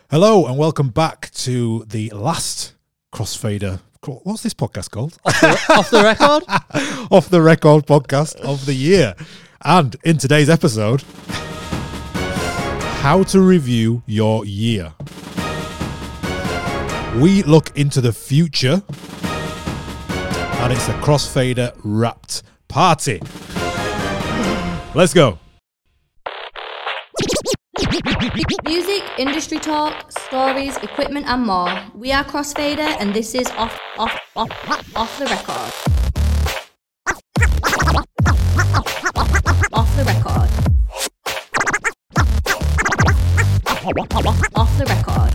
Hello and welcome back to the last Crossfader. What's this podcast called? Off the record? Off the record podcast of the year. And in today's episode, how to review your year. We look into the future and it's a Crossfader wrapped party. Let's go. Music, industry talk, stories, equipment and more. We are Crossfader and this is off the record. Off the record. Off the record.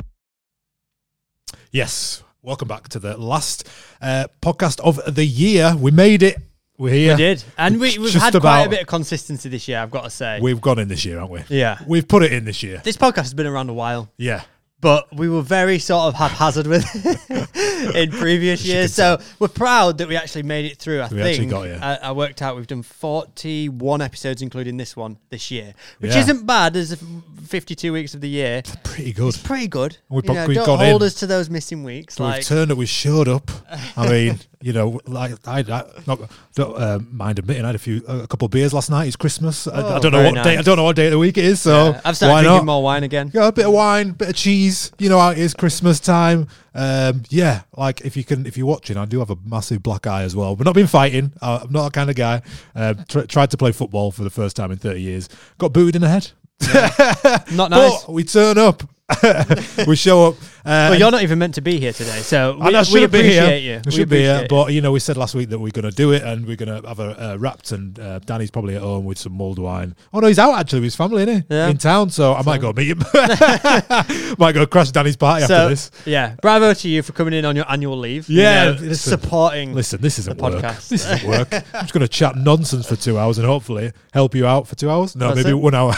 Yes, welcome back to the last podcast of the year. We made it. We're here. We did. And we've had quite a bit of consistency this year, I've got to say. We've gone in this year, haven't we? Yeah. We've put it in this year. This podcast has been around a while. Yeah. But we were very sort of haphazard with it in previous years. So we're proud that we actually made it through. We actually got here. I worked out we've done 41 episodes, including this one, this year. Which Yeah. isn't bad as 52 weeks of the year. It's pretty good. It's pretty good. We've Don't gone hold in. us to those missing weeks. So we've turned up, we showed up. I mean, you know, like I don't mind admitting, I had a couple of beers last night. It's Christmas. I don't know very what day. I nice. don't know what day of the week it is. So I've why started not? drinking more wine again. Yeah, a bit of wine, bit of cheese. You know how it is Christmas time. Yeah, like if you're watching, I do have a massive black eye as well. But not been fighting. I'm not that kind of guy. Tried to play football for the first time in 30 years. Got booted in the head. Not nice. But we turn up. We show up. But you're not even meant to be here today, so I we should be here. appreciate you. I should be here, but you know, we said last week that we're going to do it, and we're going to have a wrapped. And Danny's probably at home with some mulled wine. Oh no, he's out actually with his family, isn't he? Yeah. In town, so I might go meet him. Might go crash Danny's party after this. Yeah, bravo to you for coming in on your annual leave. Yeah, you know, supporting. Listen, this isn't the work. podcast. This isn't work. I'm just going to chat nonsense for 2 hours and hopefully help you out for 2 hours. No, That's maybe it. 1 hour.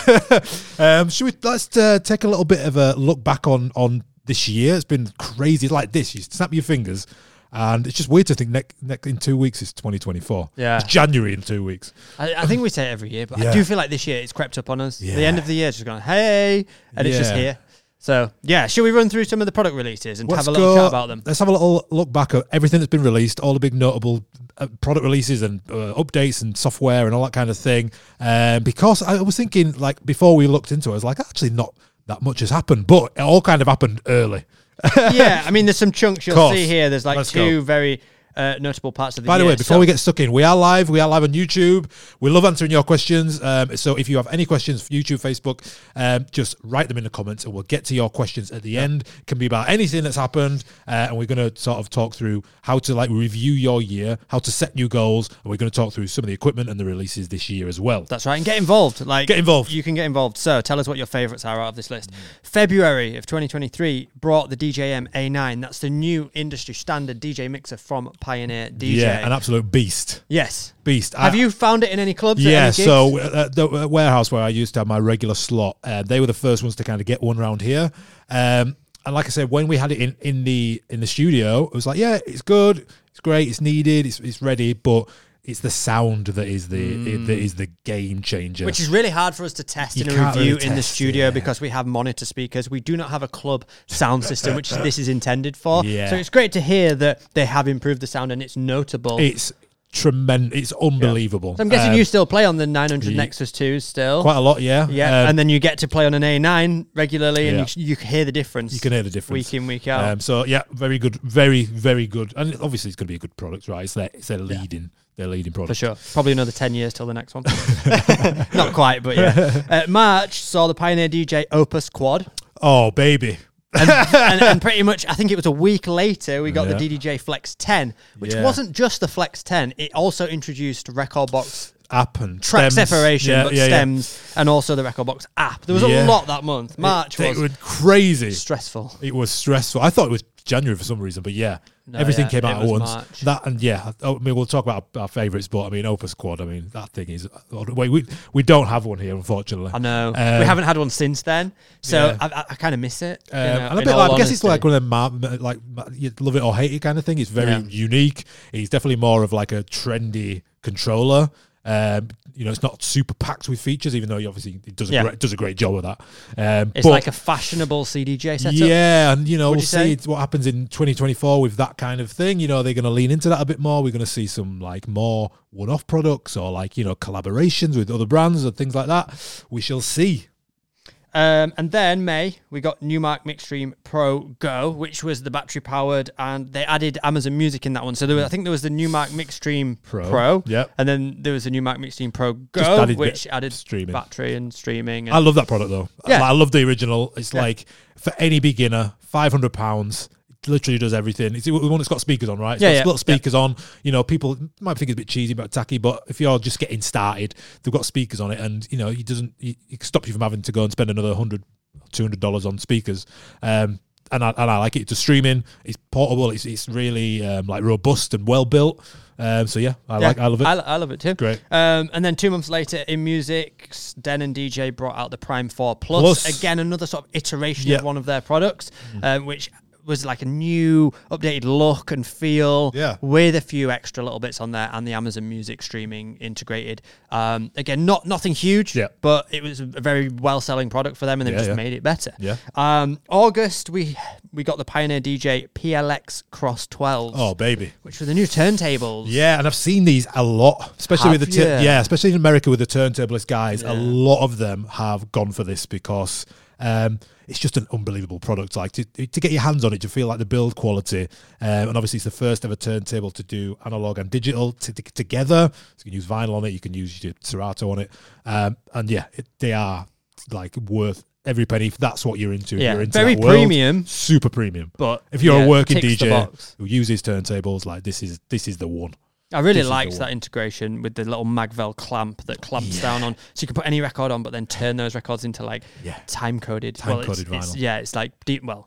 Let's take a little bit of a look back on this year. It's been crazy. It's like this. You snap your fingers, and it's just weird to think in 2 weeks it's 2024. Yeah. It's January in 2 weeks. I think we say it every year, but Yeah. I do feel like this year it's crept up on us. Yeah. The end of the year, it's just gone, hey, and it's just Yeah. here. So, yeah, should we run through some of the product releases and Let's have a little go- chat about them? Let's have a little look back at everything that's been released, all the big notable product releases and updates and software and all that kind of thing. Because I was thinking, like, before we looked into it, I was like, actually not that much has happened, but it all kind of happened early. Yeah, I mean, there's some chunks you'll Course. see here. There's like Let's two go. very notable parts of the By the year. way, before we get stuck in, we are live on YouTube. We love answering your questions. So if you have any questions for YouTube, Facebook, just write them in the comments and we'll get to your questions at the end. It can be about anything that's happened. And we're going to sort of talk through how to like review your year, how to set new goals. And we're going to talk through some of the equipment and the releases this year as well. That's right, and get involved. Like, Get involved. You can get involved. So tell us what your favourites are out of this list. February of 2023 brought the DJM A9. That's the new industry standard DJ mixer from Pioneer DJ. Yeah, an absolute beast. Yes. Beast. Have you found it in any clubs? or Yeah, any gigs? so the warehouse where I used to have my regular slot, they were the first ones to kind of get one around here. And like I said, when we had it in the studio, it was like, yeah, it's good, it's great, it's needed, it's ready, but it's the sound that is the game changer. Which is really hard for us to test You in a can't review really in the test, studio yeah. because we have monitor speakers. We do not have a club sound system, which this is intended for. Yeah. So it's great to hear that they have improved the sound and it's notable. It's tremendous. It's unbelievable. So I'm guessing you still play on the 900 Nexus 2 still. quite a lot, yeah. Yeah, and then you get to play on an A9 regularly, and Yeah. you can hear the difference. You can hear the difference week in, week out. So yeah, very good, very very good, and obviously it's going to be a good product, right? It's their leading product for sure. Probably another 10 years till the next one. Not quite, but yeah. March saw the Pioneer DJ Opus Quad. Oh baby. and pretty much, I think it was a week later, we got the DDJ Flex 10, which Yeah. wasn't just the Flex 10. It also introduced Record Box App and track stems. separation, stems, and also the Record Box app. There was a lot that month. March it was crazy. stressful. It was stressful. I thought it was January for some reason, but yeah, No, everything yeah, came out it at was once. March. That and yeah, I mean we'll talk about our favourites, but I mean Opus Quad. I mean that thing is. Wait, we don't have one here, unfortunately. I know. We haven't had one since then, so Yeah. I kind of miss it. And a bit like, I guess it's like one of them, like you love it or hate it kind of thing. It's very unique. It's definitely more of like a trendy controller. It's not super packed with features, even though it does a great job of that. It's like a fashionable CDJ setup. Yeah, and we'll say? see what happens in 2024 with that kind of thing. They're going to lean into that a bit more. We're going to see some like more one-off products or like collaborations with other brands and things like that. We shall see. And then May, we got Numark Mixstream Pro Go, which was the battery powered, and they added Amazon Music in that one. So I think there was the Numark Mixstream Pro, and then there was the Numark Mixstream Pro Go, which added streaming. Battery and streaming. And I love that product though. Yeah. I love the original. It's like for any beginner, £500. Literally does everything. It's the one that's got speakers on, right? It's got little speakers on. People might think it's a bit cheesy, but tacky. But if you're just getting started, they've got speakers on it, and it stops you from having to go and spend another $100, $200 on speakers. And I like it. It's streaming. It's portable. It's really like robust and well built. I love it. I love it too. Great. And then 2 months later, in music, Den and DJ brought out the Prime 4 Plus. Again, another sort of iteration of one of their products, which was like a new updated look and feel with a few extra little bits on there, and the Amazon Music streaming integrated. Again, nothing huge, but it was a very well-selling product for them, and they've just made it better. August, we got the Pioneer DJ PLX Cross 12. Oh, baby. Which were the new turntables. Yeah, and I've seen these a lot, especially especially in America with the turntablist guys. A lot of them have gone for this because it's just an unbelievable product. Like to get your hands on it, to feel like the build quality, and obviously it's the first ever turntable to do analog and digital together. So you can use vinyl on it, you can use your Serato on it, they are like worth every penny if that's what you're into. If you're into very that world, premium, super premium. But if you're a working DJ who uses turntables, like this is the one. I really liked that integration with the little Magvel clamp that clamps down on, so you can put any record on, but then turn those records into like time-coded vinyl. It's like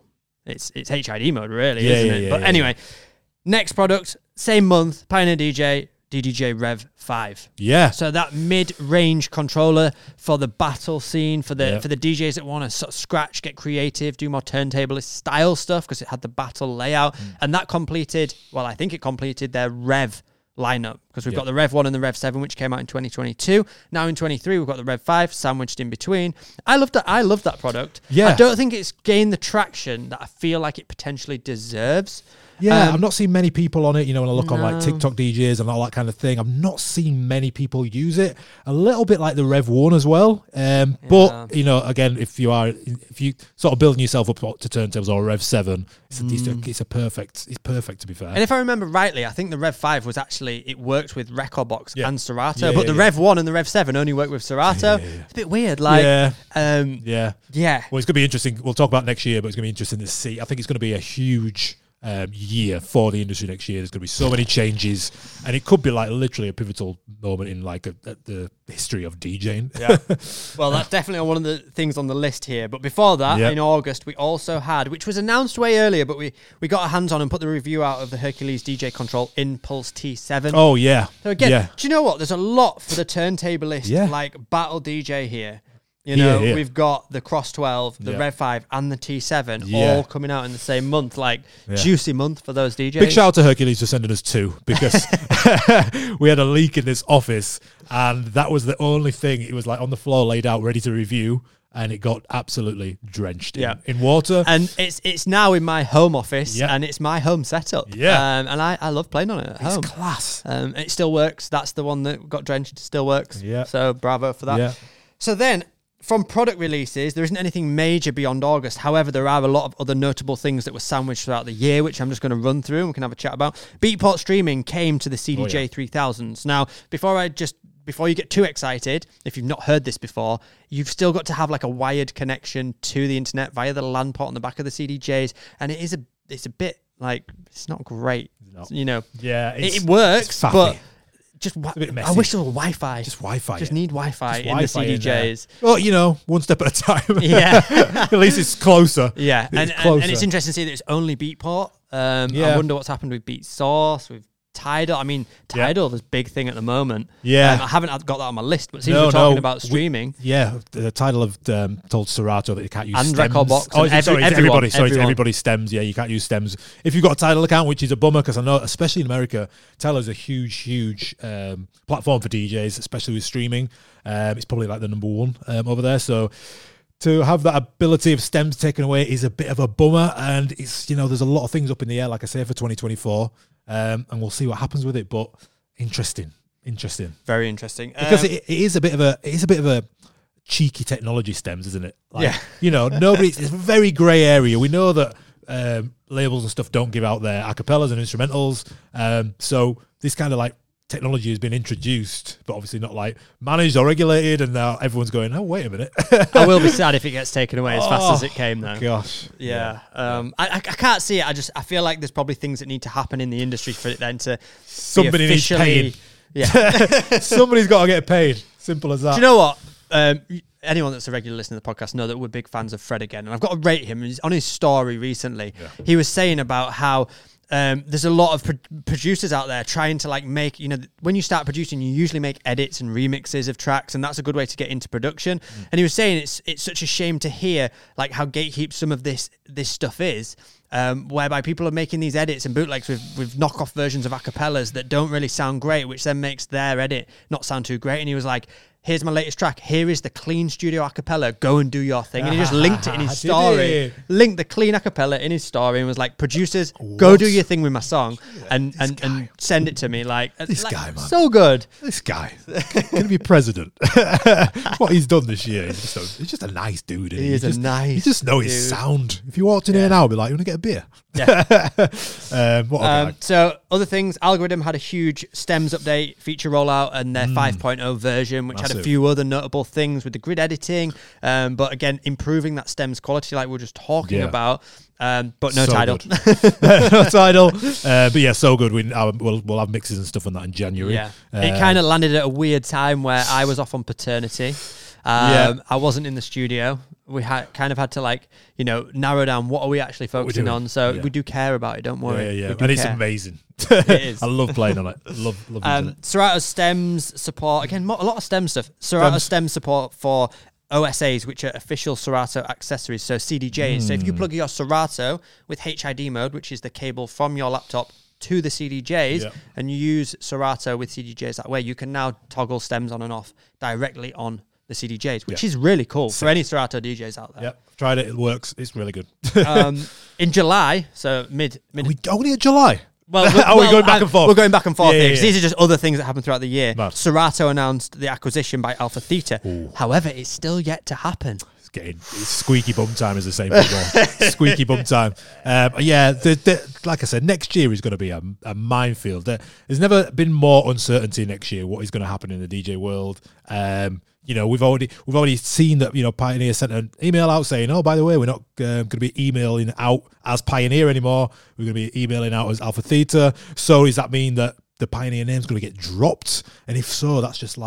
it's HID mode, really, isn't it? But anyway, next product, same month, Pioneer DJ, DDJ Rev 5. Yeah. So that mid-range controller for the battle scene, for the DJs that want to sort of scratch, get creative, do more turntablist style stuff, because it had the battle layout, and that completed their Rev lineup, because we've got the Rev 1 and the Rev 7, which came out in 2022. Now in 23, we've got the Rev 5 sandwiched in between. I love that product. I don't think it's gained the traction that I feel like it potentially deserves. I've not seen many people on it. When I look on like TikTok DJs and all that kind of thing, I've not seen many people use it. A little bit like the Rev 1 as well. But again, if you sort of building yourself up to turntables or a Rev 7, it's perfect to be fair. And if I remember rightly, I think the Rev 5 was actually, it worked with Rekordbox and Serato, but the Rev 1 and the Rev 7 only work with Serato. It's a bit weird. Like, Well, it's going to be interesting. We'll talk about next year, but it's going to be interesting to see. I think it's going to be a huge year for the industry next year. There's going to be so many changes, and it could be like literally a pivotal moment in like the history of DJing. Well, that's definitely one of the things on the list here. But before that, in August, we also had, which was announced way earlier, but we got our hands on and put the review out of the Hercules DJ Control Impulse T7. Oh yeah. So again, do you know what? There's a lot for the turntablist, like battle DJ here. We've got the Cross 12, the Rev 5, and the T7 all coming out in the same month. Like, juicy month for those DJs. Big shout out to Hercules for sending us 2, because we had a leak in this office, and that was the only thing. It was like on the floor, laid out, ready to review, and it got absolutely drenched in water. And it's now in my home office, and it's my home setup. And I love playing on it at home. It's class. It still works. That's the one that got drenched. It still works. So bravo for that. So then, from product releases, there isn't anything major beyond August. However, there are a lot of other notable things that were sandwiched throughout the year, which I'm just going to run through and we can have a chat about. Beatport streaming came to the CDJ 3000s. Now, before you get too excited, if you've not heard this before, you've still got to have like a wired connection to the internet via the LAN port on the back of the CDJs, and it's a bit like, it's not great. It works, but I wish there was Wi-Fi. Just Wi-Fi. Just need Wi-Fi in the CDJs. Well, one step at a time. At least it's closer. And it's interesting to see that it's only Beatport. I wonder what's happened with Beat Source, with Tidal. I mean, Tidal is a big thing at the moment. Yeah. I haven't got that on my list, but since we're talking about streaming. The Tidal have told Serato that you can't use and stems. Rekordbox. Everybody. Everybody stems. Yeah, you can't use stems. If you've got a Tidal account, which is a bummer, because I know, especially in America, Tidal is a huge platform for DJs, especially with streaming. It's probably like the number one over there. So to have that ability of stems taken away is a bit of a bummer, and it's there's a lot of things up in the air, like I say, for 2024, and we'll see what happens with it. But interesting, very interesting, because it is a bit of a cheeky technology, stems, isn't it? Like, it's a very grey area. We know that labels and stuff don't give out their acapellas and instrumentals, so this kind of like technology has been introduced, but obviously not like managed or regulated, and now everyone's going, oh, wait a minute. I will be sad if it gets taken away as fast as it came, though. Gosh. Yeah. I can't see it. I feel like there's probably things that need to happen in the industry for it then to somebody needs paid. Yeah. Somebody's got to get paid. Simple as that. Do you know what? Anyone that's a regular listener to the podcast know that we're big fans of Fred again, and I've got to rate him. He's on his story recently. Yeah. He was saying about how there's a lot of producers out there trying to like make, when you start producing, you usually make edits and remixes of tracks, and that's a good way to get into production. And he was saying it's such a shame to hear like how gatekeep some of this stuff is, whereby people are making these edits and bootlegs with knockoff versions of acapellas that don't really sound great, which then makes their edit not sound too great. And he was like, here's my latest track. Here is the clean studio acapella. Go and do your thing. And he just linked it in his story. Linked the clean acapella in his story and was like, producers, go do your thing with my song and send it to me. Like this guy, man. So good. This guy. Going to be president. What he's done this year, he's just a nice dude. He is a nice You just know his sound. If you walked in here now, I'd be like, you want to get a beer? Yeah. What a guy. So other things, Algorithm had a huge stems update, feature rollout, and their 5.0 version, which had a few other notable things with the grid editing, but again, improving that stems quality like we were just talking about, but no Tidal. No Tidal. But yeah, so good. We'll have mixes and stuff on that in January. Yeah. It kind of landed at a weird time where I was off on paternity. I wasn't in the studio. We had to narrow down what are we actually focusing on. So we do care about it. Don't worry. Yeah. And it's amazing. It is. I love playing on it. Love using it. Serato stems support again. A lot of stem stuff. Serato stems support for OSAs, which are official Serato accessories. So CDJs. So if you plug your Serato with HID mode, which is the cable from your laptop to the CDJs, and you use Serato with CDJs that way, you can now toggle stems on and off directly on the CDJs, which is really cool for any Serato DJs out there. Yep, tried it. It works. It's really good. In July, so mid. Are we only at July? Well, we're going back and forth. We're going back and forth here, because these are just other things that happen throughout the year. Mad. Serato announced the acquisition by Alpha Theta. Ooh. However, it's still yet to happen. It's squeaky bum time, as they say before. Squeaky bum time. Like I said, next year is going to be a minefield. There's never been more uncertainty next year what is going to happen in the DJ world. We've already seen that, Pioneer sent an email out saying, oh, by the way, we're not going to be emailing out as Pioneer anymore. We're going to be emailing out as Alpha Theta. So does that mean that the Pioneer name's going to get dropped? And if so, that's just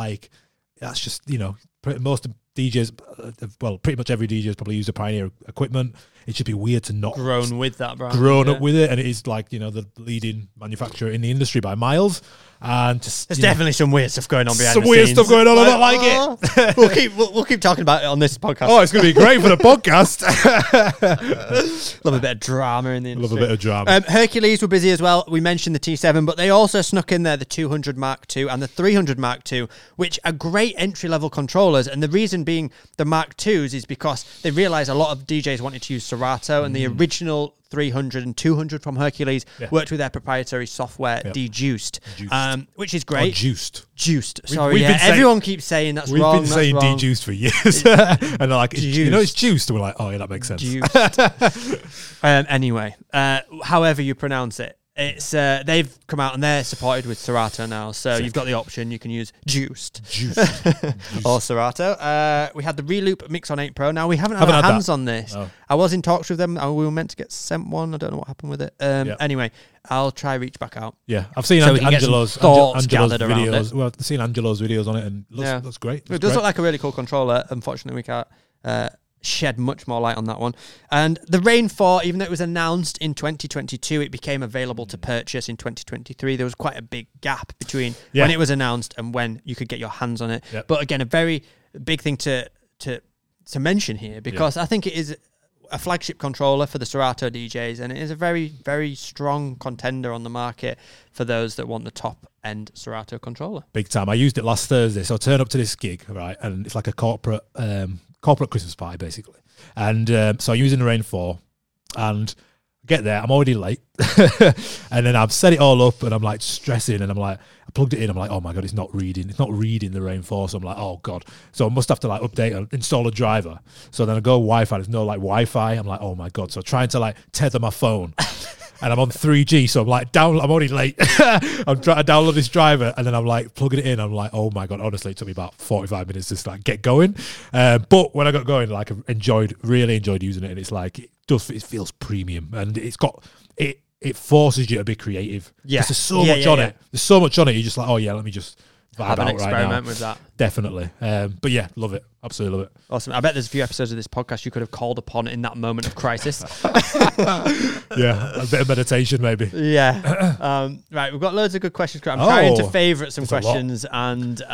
most DJs, pretty much every DJ has probably used a Pioneer equipment. It should be weird to not grown with that brand, up with it, and it is like the leading manufacturer in the industry by miles. And just there's definitely some weird stuff going on behind the scenes. Some weird stuff going on. I don't like it. We'll keep talking about it on this podcast. Oh, it's going to be great for the podcast. Love a bit of drama in the industry. Love a bit of drama. Hercules were busy as well. We mentioned the T7, but they also snuck in there the 200 Mark II and the 300 Mark II, which are great entry-level controllers. And the reason being the Mark IIs is because they realised a lot of DJs wanted to use Serato, and the original 300 and 200 from Hercules worked with their proprietary software, Dejuiced, which is great. Juiced. Sorry, everyone keeps saying that's wrong. We've been saying Dejuiced for years. And they're like, it's juiced. And we're like, oh, yeah, that makes sense. Anyway, however you pronounce it. It's they've come out and they're supported with Serato now, so you've got the option. You can use Juiced. Or Serato. We had the Reloop Mixon 8 Pro. Now we haven't had our hands on this. Oh. I was in talks with them. We were meant to get sent one. I don't know what happened with it. Anyway, I'll try reach back out. Yeah, I've seen Angelo's videos. Well, I've seen Angelo's videos on it, and looks great. It does look like a really cool controller. Unfortunately, we can't shed much more light on that one. And the Rain 4, even though it was announced in 2022, it became available to purchase in 2023. There was quite a big gap between when it was announced and when you could get your hands on it. Yep. But again, a very big thing to mention here, because I think it is a flagship controller for the Serato DJs, and it is a very, very strong contender on the market for those that want the top-end Serato controller. Big time. I used it last Thursday, so I turned up to this gig, right, and it's like a corporate Christmas party, basically. And so I'm using the Rain 4, and I get there, I'm already late, and then I've set it all up, and I'm like stressing, and I'm like, I plugged it in, I'm like, oh my God, it's not reading the Rain 4, so I'm like, oh God. So I must have to like update and install a driver. So then I go Wi-Fi, there's no like Wi-Fi, I'm like, oh my God. So I'm trying to like tether my phone, and I'm on 3G, so I'm like, I'm already late. I'm trying to download this driver, and then I'm like plugging it in, I'm like, oh my God, honestly, it took me about 45 minutes to like get going. But when I got going, like I really enjoyed using it, and it's like, it feels premium, and it's got it forces you to be creative. Yeah, there's so much on it. There's so much on it. You're just like, oh yeah, let me just have an experiment with that. Definitely. But yeah, love it. Absolutely love it. Awesome. I bet there's a few episodes of this podcast you could have called upon in that moment of crisis. Yeah, a bit of meditation maybe. Yeah. Right, we've got loads of good questions. I'm trying to favourite some questions and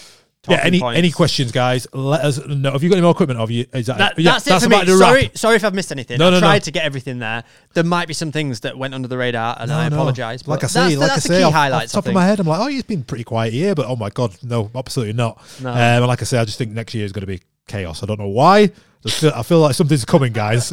any questions, guys? Let us know. Have you got any more equipment? Have you? That's it for me. Sorry if I've missed anything. I tried to get everything there. There might be some things that went under the radar, and I apologise. Like I say, that's the key highlights. Off the top of my head, I'm like, he's been pretty quiet here, but oh my God, no, absolutely not. No. And like I say, I just think next year is going to be chaos. I don't know why. I feel like something's coming, guys.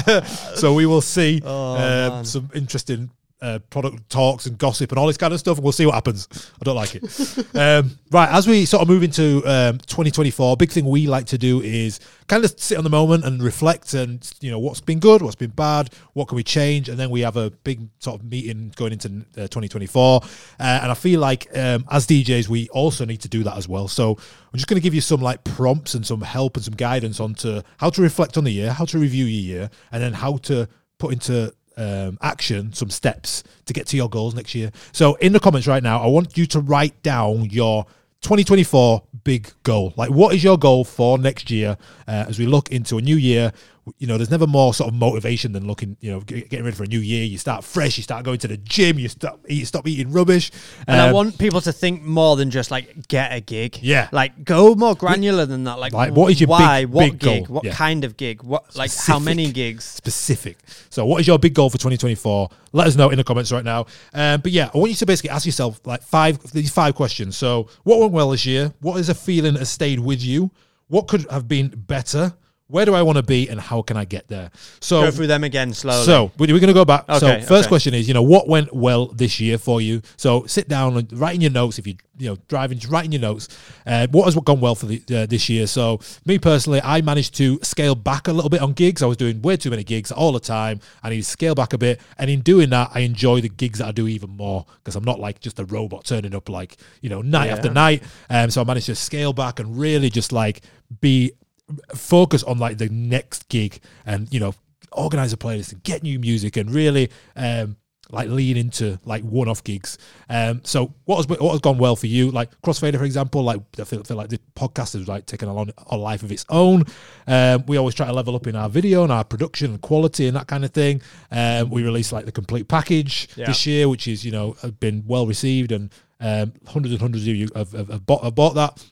So we will see some interesting product talks and gossip and all this kind of stuff, and we'll see what happens. I don't like it. Right, as we sort of move into 2024, big thing we like to do is kind of sit on the moment and reflect, and what's been good, what's been bad, what can we change, and then we have a big sort of meeting going into 2024. And I feel like as DJs, we also need to do that as well. So I'm just going to give you some like prompts and some help and some guidance onto how to reflect on the year, how to review your year, and then how to put into action some steps to get to your goals next year. So in the comments right now, I want you to write down your 2024 big goal. Like, what is your goal for next year as we look into a new year? There's never more sort of motivation than looking, getting ready for a new year. You start fresh, you start going to the gym, you stop eating rubbish. And I want people to think more than just like get a gig. Yeah. Like go more granular than that. Like what is your big gig? Goal? What kind of gig? What like specific. How many gigs? Specific. So what is your big goal for 2024? Let us know in the comments right now. But yeah, I want you to basically ask yourself like these five questions. So what went well this year? What is a feeling that has stayed with you? What could have been better? Where do I want to be, and how can I get there? So go through them again slowly. So we're going to go back. Okay, so first question is, what went well this year for you? So sit down and write in your notes. If you're driving, just write in your notes. What has gone well for this year? So me personally, I managed to scale back a little bit on gigs. I was doing way too many gigs all the time. I need to scale back a bit, and in doing that, I enjoy the gigs that I do even more, because I'm not like just a robot turning up like night after night. So I managed to scale back and really just like be focus on like the next gig, and organize a playlist and get new music, and really like lean into like one-off gigs. So what has gone well for you? Like Crossfader, for example, like I feel like the podcast is like taking a life of its own. We always try to level up in our video and our production and quality and that kind of thing. We released like the complete package this year, which is have been well received, and hundreds and hundreds of you have bought that.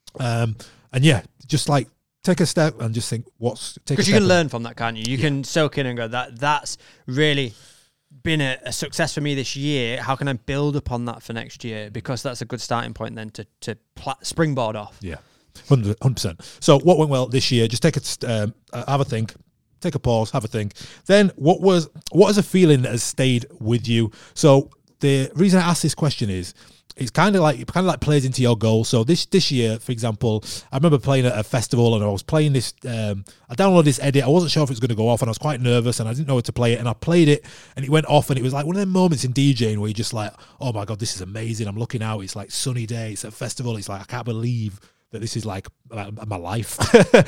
And yeah, just like take a step and just think because you can learn from that, can't you? You can soak in and go, that's really been a success for me this year. How can I build upon that for next year? Because that's a good starting point then to springboard off. Yeah, 100%. So what went well this year? Just take have a think. Take a pause, have a think. Then what is a feeling that has stayed with you? So the reason I asked this question is, it kind of like plays into your goal. So this year, for example, I remember playing at a festival, and I was playing this. I downloaded this edit. I wasn't sure if it was going to go off, and I was quite nervous, and I didn't know how to play it. And I played it, and it went off, and it was like one of them moments in DJing where you're just like, oh my God, this is amazing. I'm looking out. It's like sunny day. It's a festival. It's like I can't believe that this is like my life.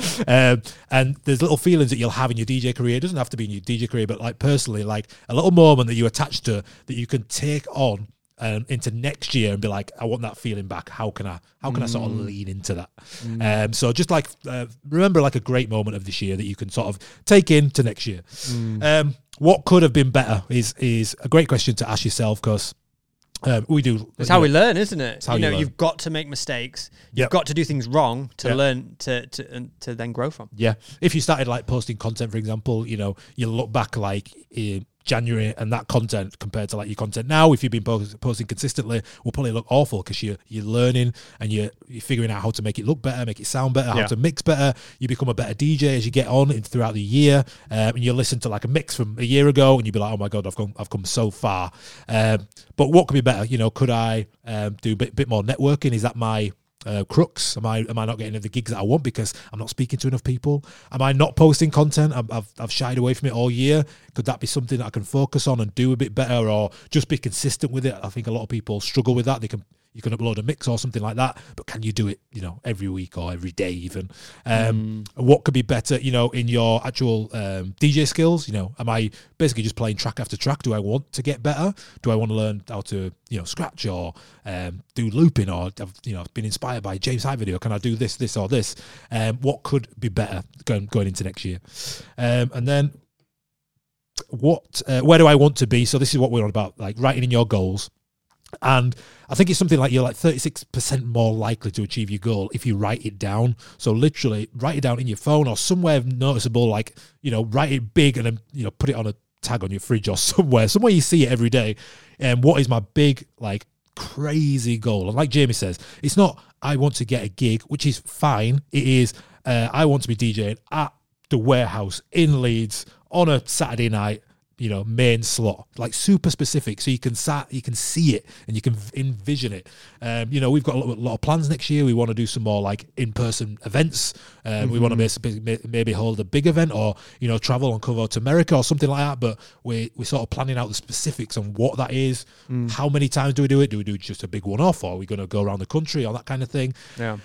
And there's little feelings that you'll have in your DJ career. It doesn't have to be in your DJ career, but like personally, like a little moment that you attach to that you can take on into next year and be like, I want that feeling back. How can I sort of lean into that? So just like remember like a great moment of this year that you can sort of take into next year. What could have been better is a great question to ask yourself, because we do. It's how we learn, isn't it? You've got to make mistakes. You've got to do things wrong to learn to then grow from. Yeah. If you started like posting content, for example, you look back like in January and that content compared to like your content now, if you've been posting consistently, will probably look awful because you're learning and you're figuring out how to make it look better, make it sound better, how to mix better. You become a better DJ as you get on throughout the year, and you listen to like a mix from a year ago and you'll be like, oh my God, I've come so far. But what could be better? Could I do a bit more networking? Is that my crux? Am I not getting the gigs that I want because I'm not speaking to enough people? Am I not posting content? I've shied away from it all year. Could that be something that I can focus on and do a bit better, or just be consistent with it? I think a lot of people struggle with that. You can upload a mix or something like that, but can you do it, every week or every day even? What could be better, in your actual DJ skills? Am I basically just playing track after track? Do I want to get better? Do I want to learn how to, scratch or do looping? Or I've been inspired by James Hype video. Can I do this or this? What could be better going into next year? And then where do I want to be? So this is what we're on about, like writing in your goals. And I think it's something like you're like 36% more likely to achieve your goal if you write it down. So literally write it down in your phone or somewhere noticeable, like, write it big and then, put it on a tag on your fridge or somewhere you see it every day. And what is my big, like, crazy goal? And like Jamie says, it's not, I want to get a gig, which is fine. It is, I want to be DJing at the Warehouse in Leeds on a Saturday night, main slot, like super specific, so you can see it and you can envision it. We've got a lot of plans next year. We want to do some more like in-person events. We want to maybe hold a big event or travel and cover to America or something like that. But we're sort of planning out the specifics on what that is. How many times do we do it? Do we do just a big one-off, or are we going to go around the country or that kind of thing?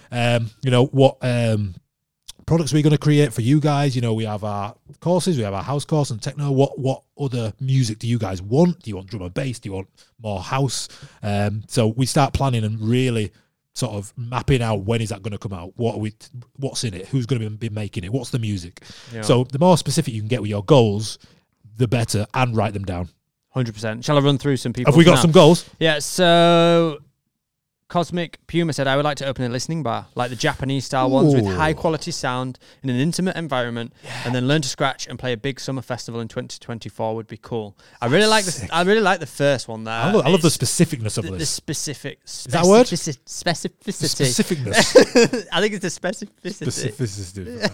What products we're going to create for you guys. We have our courses, we have our house course and techno. What other music do you guys want? Do you want drum and bass? Do you want more house? So we start planning and really sort of mapping out, when is that going to come out? What's in it? Who's going to be making it? What's the music? Yeah. So the more specific you can get with your goals, the better, and write them down. 100%. Shall I run through some people? Have we got some goals? Yeah, so Cosmic Puma said, I would like to open a listening bar, like the Japanese-style ones with high-quality sound in an intimate environment, and then learn to scratch and play a big summer festival in 2024 would be cool. I really like the first one there. I love the specificness of this. The specific. Is that a word? Specificity. Specificness. I think it's the specificity.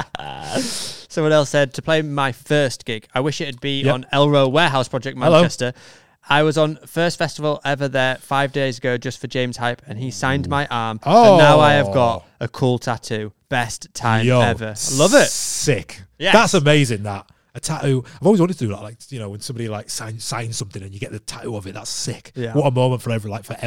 Someone else said, to play my first gig, I wish it had been on Elrow Warehouse Project Manchester. Hello. I was on first festival ever there 5 days ago just for James Hype, and he signed my arm. And now I have got a cool tattoo. Best time ever. I love it. Sick. Yes. That's amazing, that. A tattoo. I've always wanted to do that, like, when somebody like signs something and you get the tattoo of it. That's sick. Yeah. What a moment forever.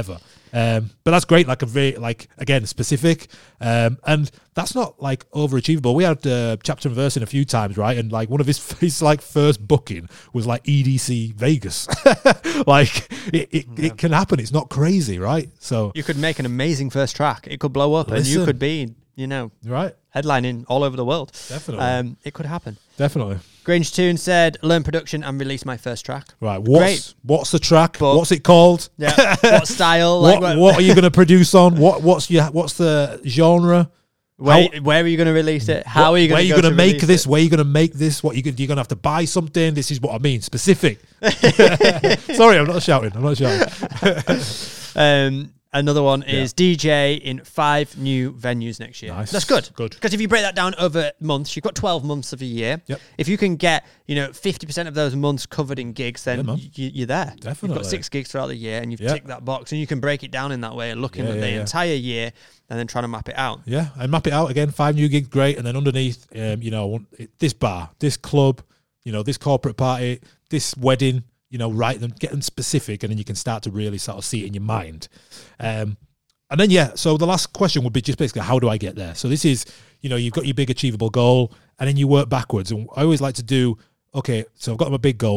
But that's great. Like a very, like, again, specific. And that's not like overachievable. We had Chapter and Verse in a few times, right? And like one of his like first booking was like EDC Vegas. Like it can happen. It's not crazy, right? So you could make an amazing first track. It could blow up, and you could be, right, headlining all over the world. Definitely. It could happen. Definitely. Grange Toon said, learn production and release my first track. Right. What's the track? What's it called? Yeah. What style? What are you going to produce on? What's the genre? Where are you going to release it? How are you going to make this? Where are you going to make this? You're going to have to buy something. This is what I mean. Specific. Sorry, I'm not shouting. Another one is DJ in 5 new venues next year. Nice. That's good. Good. Because if you break that down over months, you've got 12 months of a year. Yep. If you can get 50% of those months covered in gigs, then you're there. Definitely. You've got 6 gigs throughout the year, and you've ticked that box, and you can break it down in that way, looking at the entire year and then trying to map it out. Yeah, and map it out again. 5 new gigs, great, and then underneath, I want this bar, this club, this corporate party, this wedding. Write them, get them specific, and then you can start to really sort of see it in your mind. And then, so the last question would be just basically, how do I get there? So this is, you've got your big achievable goal, and then you work backwards. And I always like to do, okay, so I've got my big goal.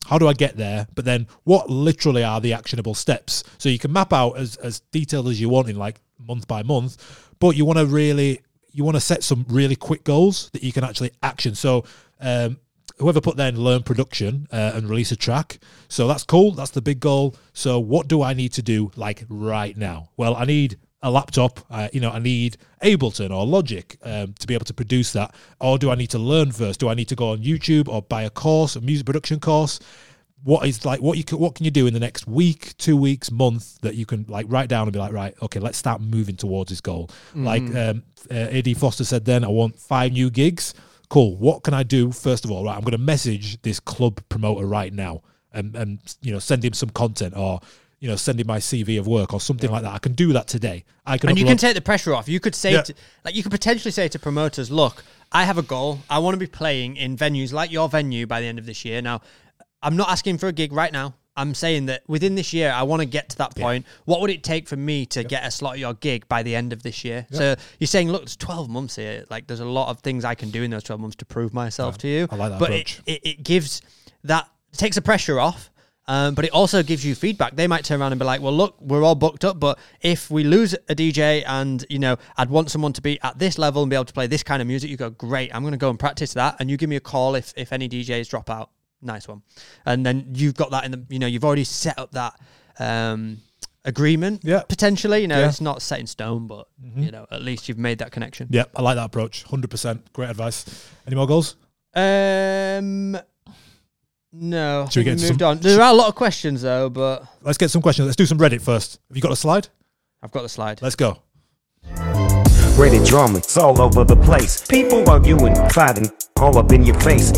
how do I get there? But then what literally are the actionable steps? So you can map out as detailed as you want in like month by month, but you want to set some really quick goals that you can actually action. So whoever put then learn production and release a track. So that's cool. That's the big goal. So what do I need to do like right now? Well, I need a laptop. I need Ableton or Logic to be able to produce that. Or do I need to learn first? Do I need to go on YouTube or buy a course, a music production course? What can you do in the next week, 2 weeks, month that you can like write down and be like, right, okay, let's start moving towards this goal. Like A.D. Foster said then, I want 5 new gigs. Cool. What can I do? First of all, right, I'm going to message this club promoter right now and send him some content or, send him my CV of work or something like that. I can do that today. You can take the pressure off. You could say, you could potentially say to promoters, look, I have a goal. I want to be playing in venues like your venue by the end of this year. Now, I'm not asking for a gig right now. I'm saying that within this year, I want to get to that point. What would it take for me to get a slot at your gig by the end of this year? So you're saying, look, there's 12 months here. Like, there's a lot of things I can do in those 12 months to prove myself to you. I like that but approach. It gives that, it takes the pressure off, but it also gives you feedback. They might turn around and be like, well, look, we're all booked up, but if we lose a DJ and, I'd want someone to be at this level and be able to play this kind of music, you go, great, I'm going to go and practice that. And you give me a call if any DJs drop out. Nice one. And then you've got that in the, you've already set up that agreement potentially. It's not set in stone, but, at least you've made that connection. Yeah, I like that approach. 100%. Great advice. Any more goals? No. Should we get moved on? There are a lot of questions, though, but... Let's get some questions. Let's do some Reddit first. Have you got a slide? I've got the slide. Let's go. Reddit drama, it's all over the place. People arguing, fighting, all up in your face.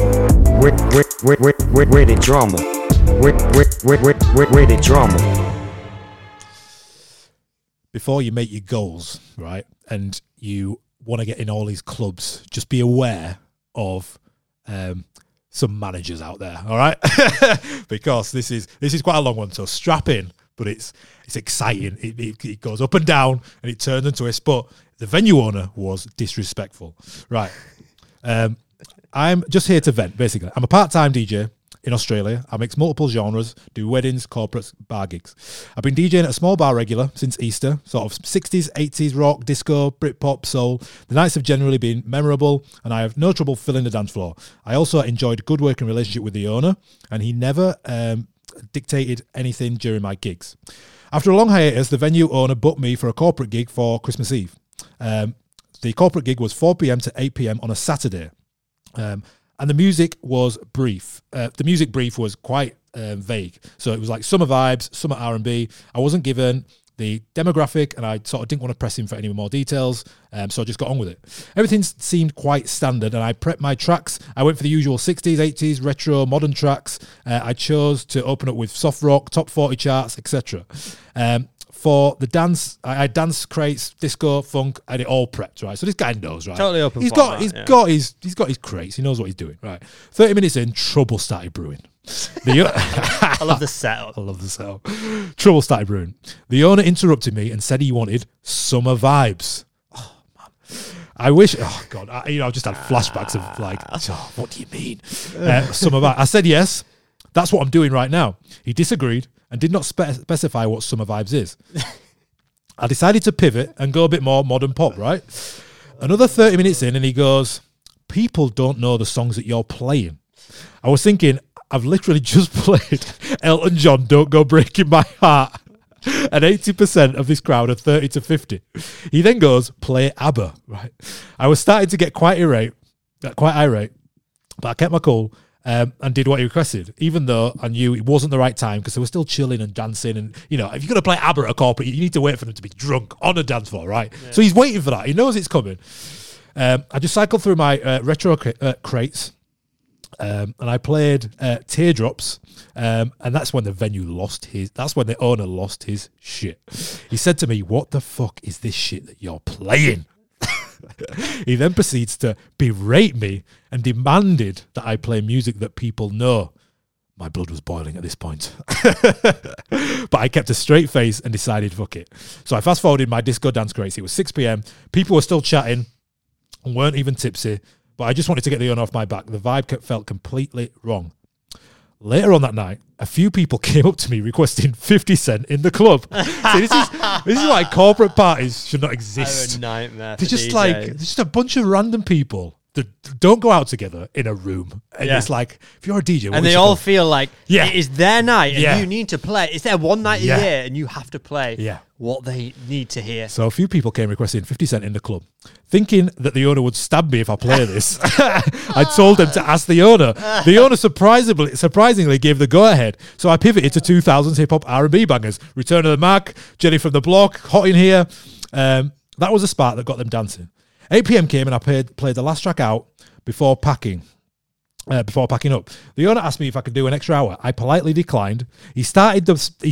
Reddit drama. Reddit drama. Before you make your goals, right, and you want to get in all these clubs, just be aware of some managers out there, all right? Because this is quite a long one, so strap in. But it's exciting. It goes up and down and it turns and twists. But the venue owner was disrespectful. Right. I'm just here to vent, basically. I'm a part-time DJ in Australia. I mix multiple genres, do weddings, corporates, bar gigs. I've been DJing at a small bar regular since Easter, sort of 60s, 80s, rock, disco, Britpop, soul. The nights have generally been memorable and I have no trouble filling the dance floor. I also enjoyed a good working relationship with the owner and he never... dictated anything during my gigs. After a long hiatus, the venue owner booked me for a corporate gig for Christmas Eve. The corporate gig was 4 p.m. to 8 p.m. on a Saturday. And the music was brief. The music brief was quite vague. So it was like summer vibes, summer R&B. I wasn't given the demographic and I sort of didn't want to press him for any more details. So I just got on with it. Everything seemed quite standard and I prepped my tracks. I went for the usual 60s, 80s, retro, modern tracks. I chose to open up with soft rock, top 40 charts, etc. For the dance, I had dance crates, disco, funk, and it all prepped, right? So this guy knows, right? Totally open. He's got his crates. He knows what he's doing, right? 30 minutes in, trouble started brewing. I love the setup. Trouble started brewing. The owner interrupted me and said he wanted summer vibes. Oh man, I wish. Oh god, I've just had flashbacks of like, what do you mean? Summer vibes. I said yes. That's what I'm doing right now. He disagreed and did not specify what summer vibes is. I decided to pivot and go a bit more modern pop. Right. Another 30 minutes in, and he goes, "People don't know the songs that you're playing." I was thinking, I've literally just played Elton John, Don't Go Breaking My Heart. And 80% of this crowd are 30 to 50. He then goes, play ABBA, right? I was starting to get quite irate, but I kept my cool and did what he requested, even though I knew it wasn't the right time because they were still chilling and dancing. And, if you're going to play ABBA at a corporate, you need to wait for them to be drunk on a dance floor, right? Yeah. So he's waiting for that. He knows it's coming. I just cycled through my retro crates. And I played Teardrops, and that's when the owner lost his shit. He said to me, "What the fuck is this shit that you're playing?" He then proceeds to berate me and demanded that I play music that people know. My blood was boiling at this point. But I kept a straight face and decided, fuck it. So I fast forwarded my disco dance craze. It was 6 p.m. People were still chatting and weren't even tipsy. But I just wanted to get the owner off my back. The vibe felt completely wrong. Later on that night, a few people came up to me requesting 50 Cent in the club. See, this is why corporate parties should not exist. A nightmare. They're just like, they're just a bunch of random people that don't go out together in a room. And it's like, if you're a DJ, and they all feel like it is their night and you need to play. It's their one night a year and you have to play what they need to hear. So a few people came requesting 50 Cent in the club. Thinking that the owner would stab me if I play this, I told them to ask the owner. The owner surprisingly gave the go-ahead. So I pivoted to 2000s hip-hop R&B bangers. Return of the Mac, Jenny from the Block, Hot in Here. That was a spark that got them dancing. 8 p.m. came and I played the last track out before packing up. The owner asked me if I could do an extra hour. I politely declined. He started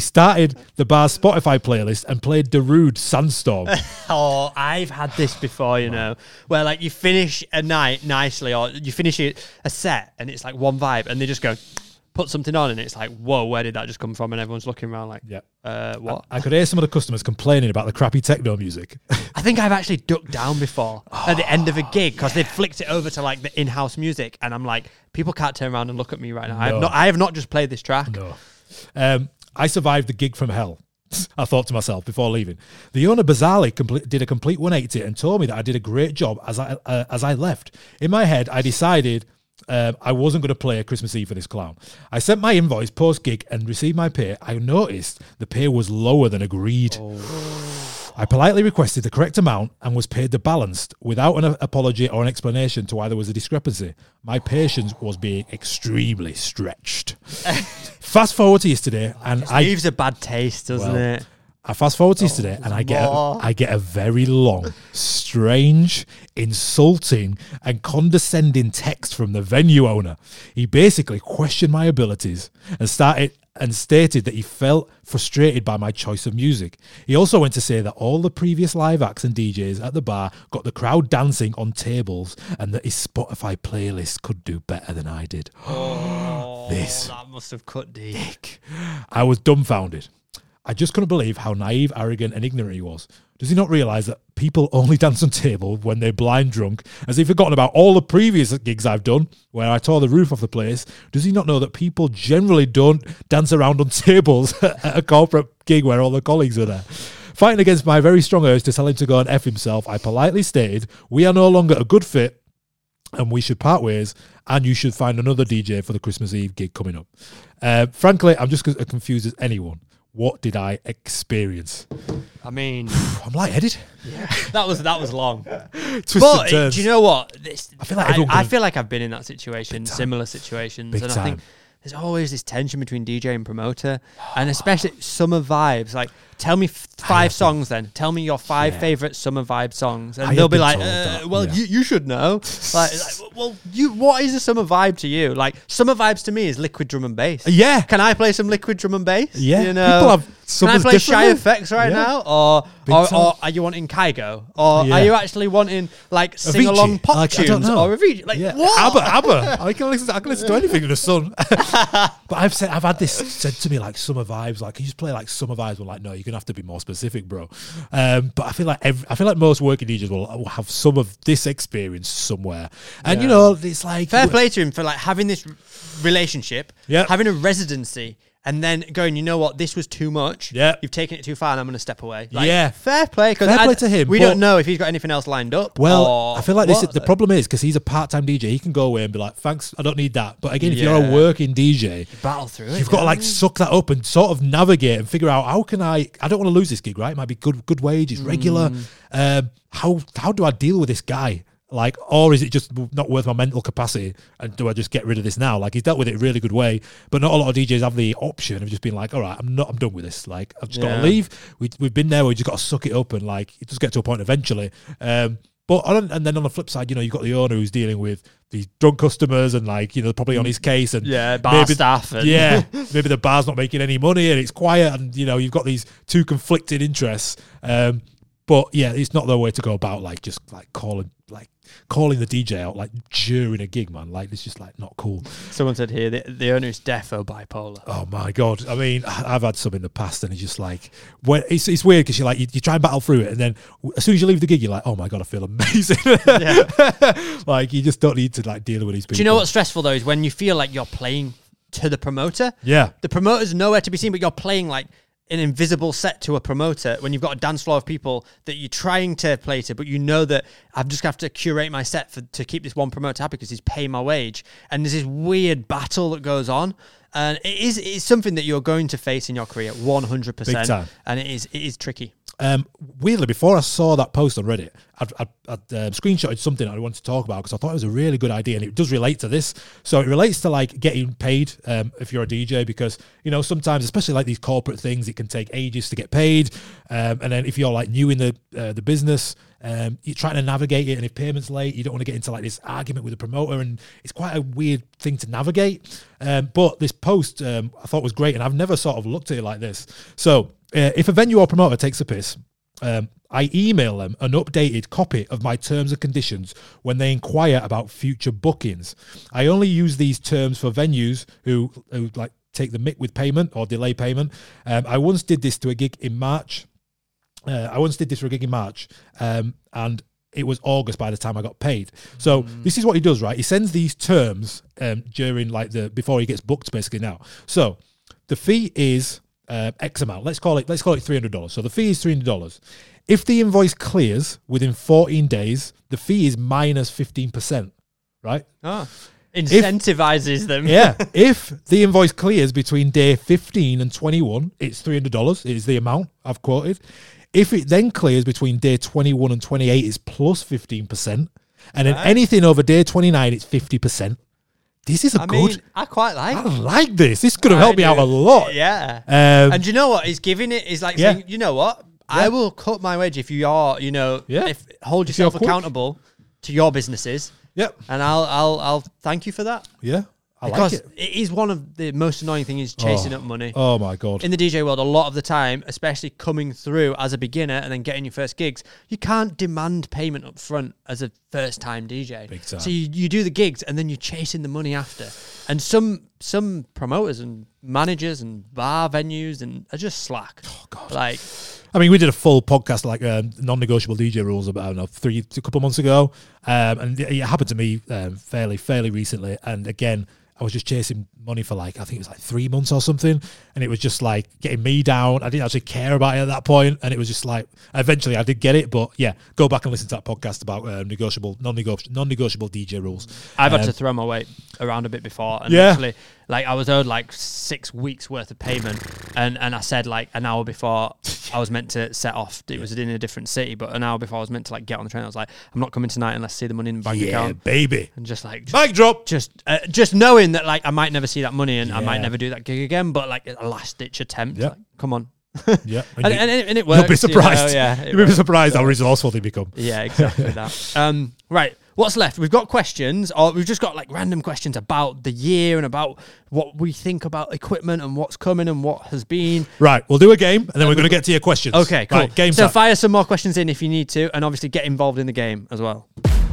the bar's Spotify playlist and played Darude Sandstorm. Oh, I've had this before, you know, where like you finish a night nicely, or you finish a set and it's like one vibe, and they just go put something on, and it's like, whoa, where did that just come from? And everyone's looking around like, what? I could hear some of the customers complaining about the crappy techno music. I think I've actually ducked down before at the end of a gig because they've flicked it over to like the in-house music, and I'm like, people can't turn around and look at me right now. No. I have not just played this track. No. I survived the gig from hell. I thought to myself before leaving. The owner bizarrely did a complete 180 and told me that I did a great job as I left. In my head, I decided I wasn't going to play a Christmas Eve for this clown. I sent my invoice post-gig and received my pay. I noticed the pay was lower than agreed. I politely requested the correct amount and was paid the balance without an apology or an explanation to why there was a discrepancy. My patience was being extremely stretched. Fast forward to yesterday, and it leaves a bad taste, doesn't it? I fast forward to yesterday, and I get a very long, strange, insulting, and condescending text from the venue owner. He basically questioned my abilities and stated that he felt frustrated by my choice of music. He also went to say that all the previous live acts and DJs at the bar got the crowd dancing on tables, and that his Spotify playlist could do better than I did. That must have cut deep. I was dumbfounded. I just couldn't believe how naive, arrogant, and ignorant he was. Does he not realise that people only dance on tables when they're blind drunk? Has he forgotten about all the previous gigs I've done where I tore the roof off the place? Does he not know that people generally don't dance around on tables at a corporate gig where all the colleagues are there? Fighting against my very strong urge to tell him to go and F himself, I politely stated, we are no longer a good fit and we should part ways, and you should find another DJ for the Christmas Eve gig coming up. Frankly, I'm just as confused as anyone. What did I experience? I mean, I'm lightheaded. Yeah, that was long. But turns. Do you know what? I feel like I've been in that situation, similar situations, and I think there's always this tension between DJ and promoter, and especially summer vibes. Like, tell me 5 songs then. Tell me your 5 favorite summer vibe songs, and they'll be like, you should know. Like, what is a summer vibe to you? Like, summer vibes to me is liquid drum and bass. Yeah. Can I play some liquid drum and bass? Yeah. You know, people have. Can I play Shy Effects right now? Or are you wanting Kygo? Or are you actually wanting like sing-along pop tunes? Or Avicii? Like, what? ABBA. I can listen to anything in the sun. But I've had this said to me, like, summer vibes. Like, can you just play like summer vibes? We're like, no, you're gonna have to be more specific, bro. But I feel like most working DJs will have some of this experience somewhere. And you know, it's like fair play to him for like having this relationship, having a residency. And then going, you know what? This was too much. Yeah, you've taken it too far, and I'm going to step away. Like, fair play. Fair play to him. We don't know if he's got anything else lined up. Well, I feel like the problem is because he's a part-time DJ. He can go away and be like, "Thanks, I don't need that." But again, if you're a working DJ, you battle through it. You've got to like suck that up and sort of navigate and figure out how can I don't want to lose this gig, right? It might be good wage, it's regular. How do I deal with this guy? Like, or is it just not worth my mental capacity? And do I just get rid of this now? Like, he's dealt with it a really good way, but not a lot of DJs have the option of just being like, all right, I'm done with this. Like, I've just got to leave. We've been there where we just got to suck it up, and like, it does get to a point eventually. And then on the flip side, you know, you've got the owner who's dealing with these drunk customers and like, you know, probably on his case and bar staff. And maybe the bar's not making any money and it's quiet, and you know, you've got these two conflicting interests. But yeah, it's not the way to go about like just like calling the DJ out like during a gig, man. Like, it's just like not cool. Someone said here the owner is defo bipolar. Oh my god! I mean, I've had some in the past, and it's just like, when it's weird because you try and battle through it, and then as soon as you leave the gig, you're like, oh my god, I feel amazing. Like, you just don't need to like deal with these people. Do you know what's stressful though is when you feel like you're playing to the promoter. Yeah. The promoter's nowhere to be seen, but you're playing like an invisible set to a promoter when you've got a dance floor of people that you're trying to play to, but you know that I've just have to curate my set to keep this one promoter happy because he's paying my wage. And there's this weird battle that goes on. And it's something that you're going to face in your career 100%. Big time. And it is tricky. Weirdly, before I saw that post on Reddit, I'd screenshotted something I wanted to talk about because I thought it was a really good idea, and it does relate to this. So it relates to like getting paid if you're a DJ, because sometimes, especially like these corporate things, it can take ages to get paid, and then if you're like new in the business, you're trying to navigate it, and if payment's late, you don't want to get into like this argument with the promoter, and it's quite a weird thing to navigate. But this post I thought was great, and I've never sort of looked at it like this. So if a venue or promoter takes a piss, I email them an updated copy of my terms and conditions when they inquire about future bookings. I only use these terms for venues who like take the mick with payment or delay payment. I once did this to a gig in March. And it was August by the time I got paid. So this is what he does, right? He sends these terms during like before he gets booked, basically now. So the fee is X amount. Let's call it $300. So the fee is $300. If the invoice clears within 14 days, the fee is minus 15%, right? Incentivizes them. Yeah. If the invoice clears between day 15 and 21, it's $300. It is the amount I've quoted. If it then clears between day 21 and 28, it's plus 15%. And then anything over day 29, it's 50%. This is I quite like. I like this. This could have helped me out a lot. Yeah. And you know what? He's giving it. He's like saying, you know what? Yeah. I will cut my wage if you are, hold yourself accountable to your businesses. Yep. And I'll thank you for that. Yeah. Because it is one of the most annoying things is chasing up money. Oh my God. In the DJ world, a lot of the time, especially coming through as a beginner and then getting your first gigs, you can't demand payment up front as a first time DJ. Big time. So you do the gigs and then you're chasing the money after. And some promoters and managers and bar venues and are just slack. Oh God. Like, I mean, we did a full podcast like non-negotiable DJ rules about a couple of months ago, and it happened to me fairly recently. And again, I was just chasing money for I think it was 3 months or something, and it was just like getting me down. I didn't actually care about it at that point, and it was just like eventually I did get it, but yeah, go back and listen to that podcast about non-negotiable DJ rules. I've had to throw my weight around a bit before, and actually, I was owed 6 weeks worth of payment, and I said an hour before I was meant to set off. It was in a different city, but an hour before I was meant to get on the train, I was like, I'm not coming tonight unless I see the money in the bank account. Yeah, baby. And just mic drop. Just knowing that I might never see that money and I might never do that gig again, but a last ditch attempt. Yeah. Come on. Yeah, and it works. You'll be surprised. You'll be surprised how resourceful they become. Yeah, exactly that. Right. What's left? We've got questions, or we've just got random questions about the year and about what we think about equipment and what's coming and what has been. Right, we'll do a game and then we're going to get to your questions. Okay, cool. Right, game so time. Fire some more questions in if you need to, and obviously get involved in the game as well.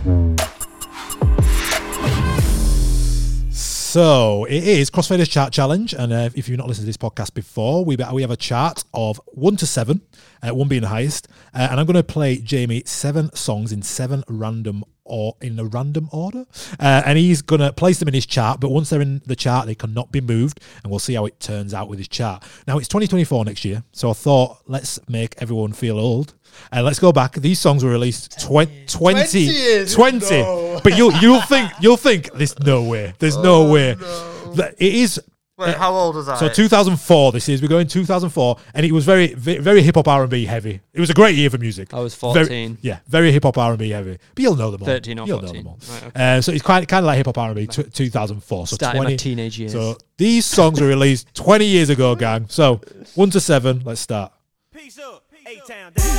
So it is Crossfaders Chart Challenge, and if you've not listened to this podcast before, we have a chart of 1 to 7, 1 being the highest, and I'm going to play Jamie 7 songs in 7 random order, and he's going to place them in his chart, but once they're in the chart, they cannot be moved, and we'll see how it turns out with his chart. Now, it's 2024 next year, so I thought, let's make everyone feel old. Let's go back. These songs were released 20 years. But you'll think there's no way. There's no way. No. It is. Wait, how old was I? So 2004. We're going 2004, and it was very, very, very hip hop R&B heavy. It was a great year for music. I was 14. Very hip hop R&B heavy. But you'll know them all. 13 or 14. You'll know them all. Right, okay. So it's kind of like hip hop R&B. 2004. So starting my teenage years. So these songs were released 20 years ago, gang. So 1 to 7. Let's start. Peace up. A-Town down.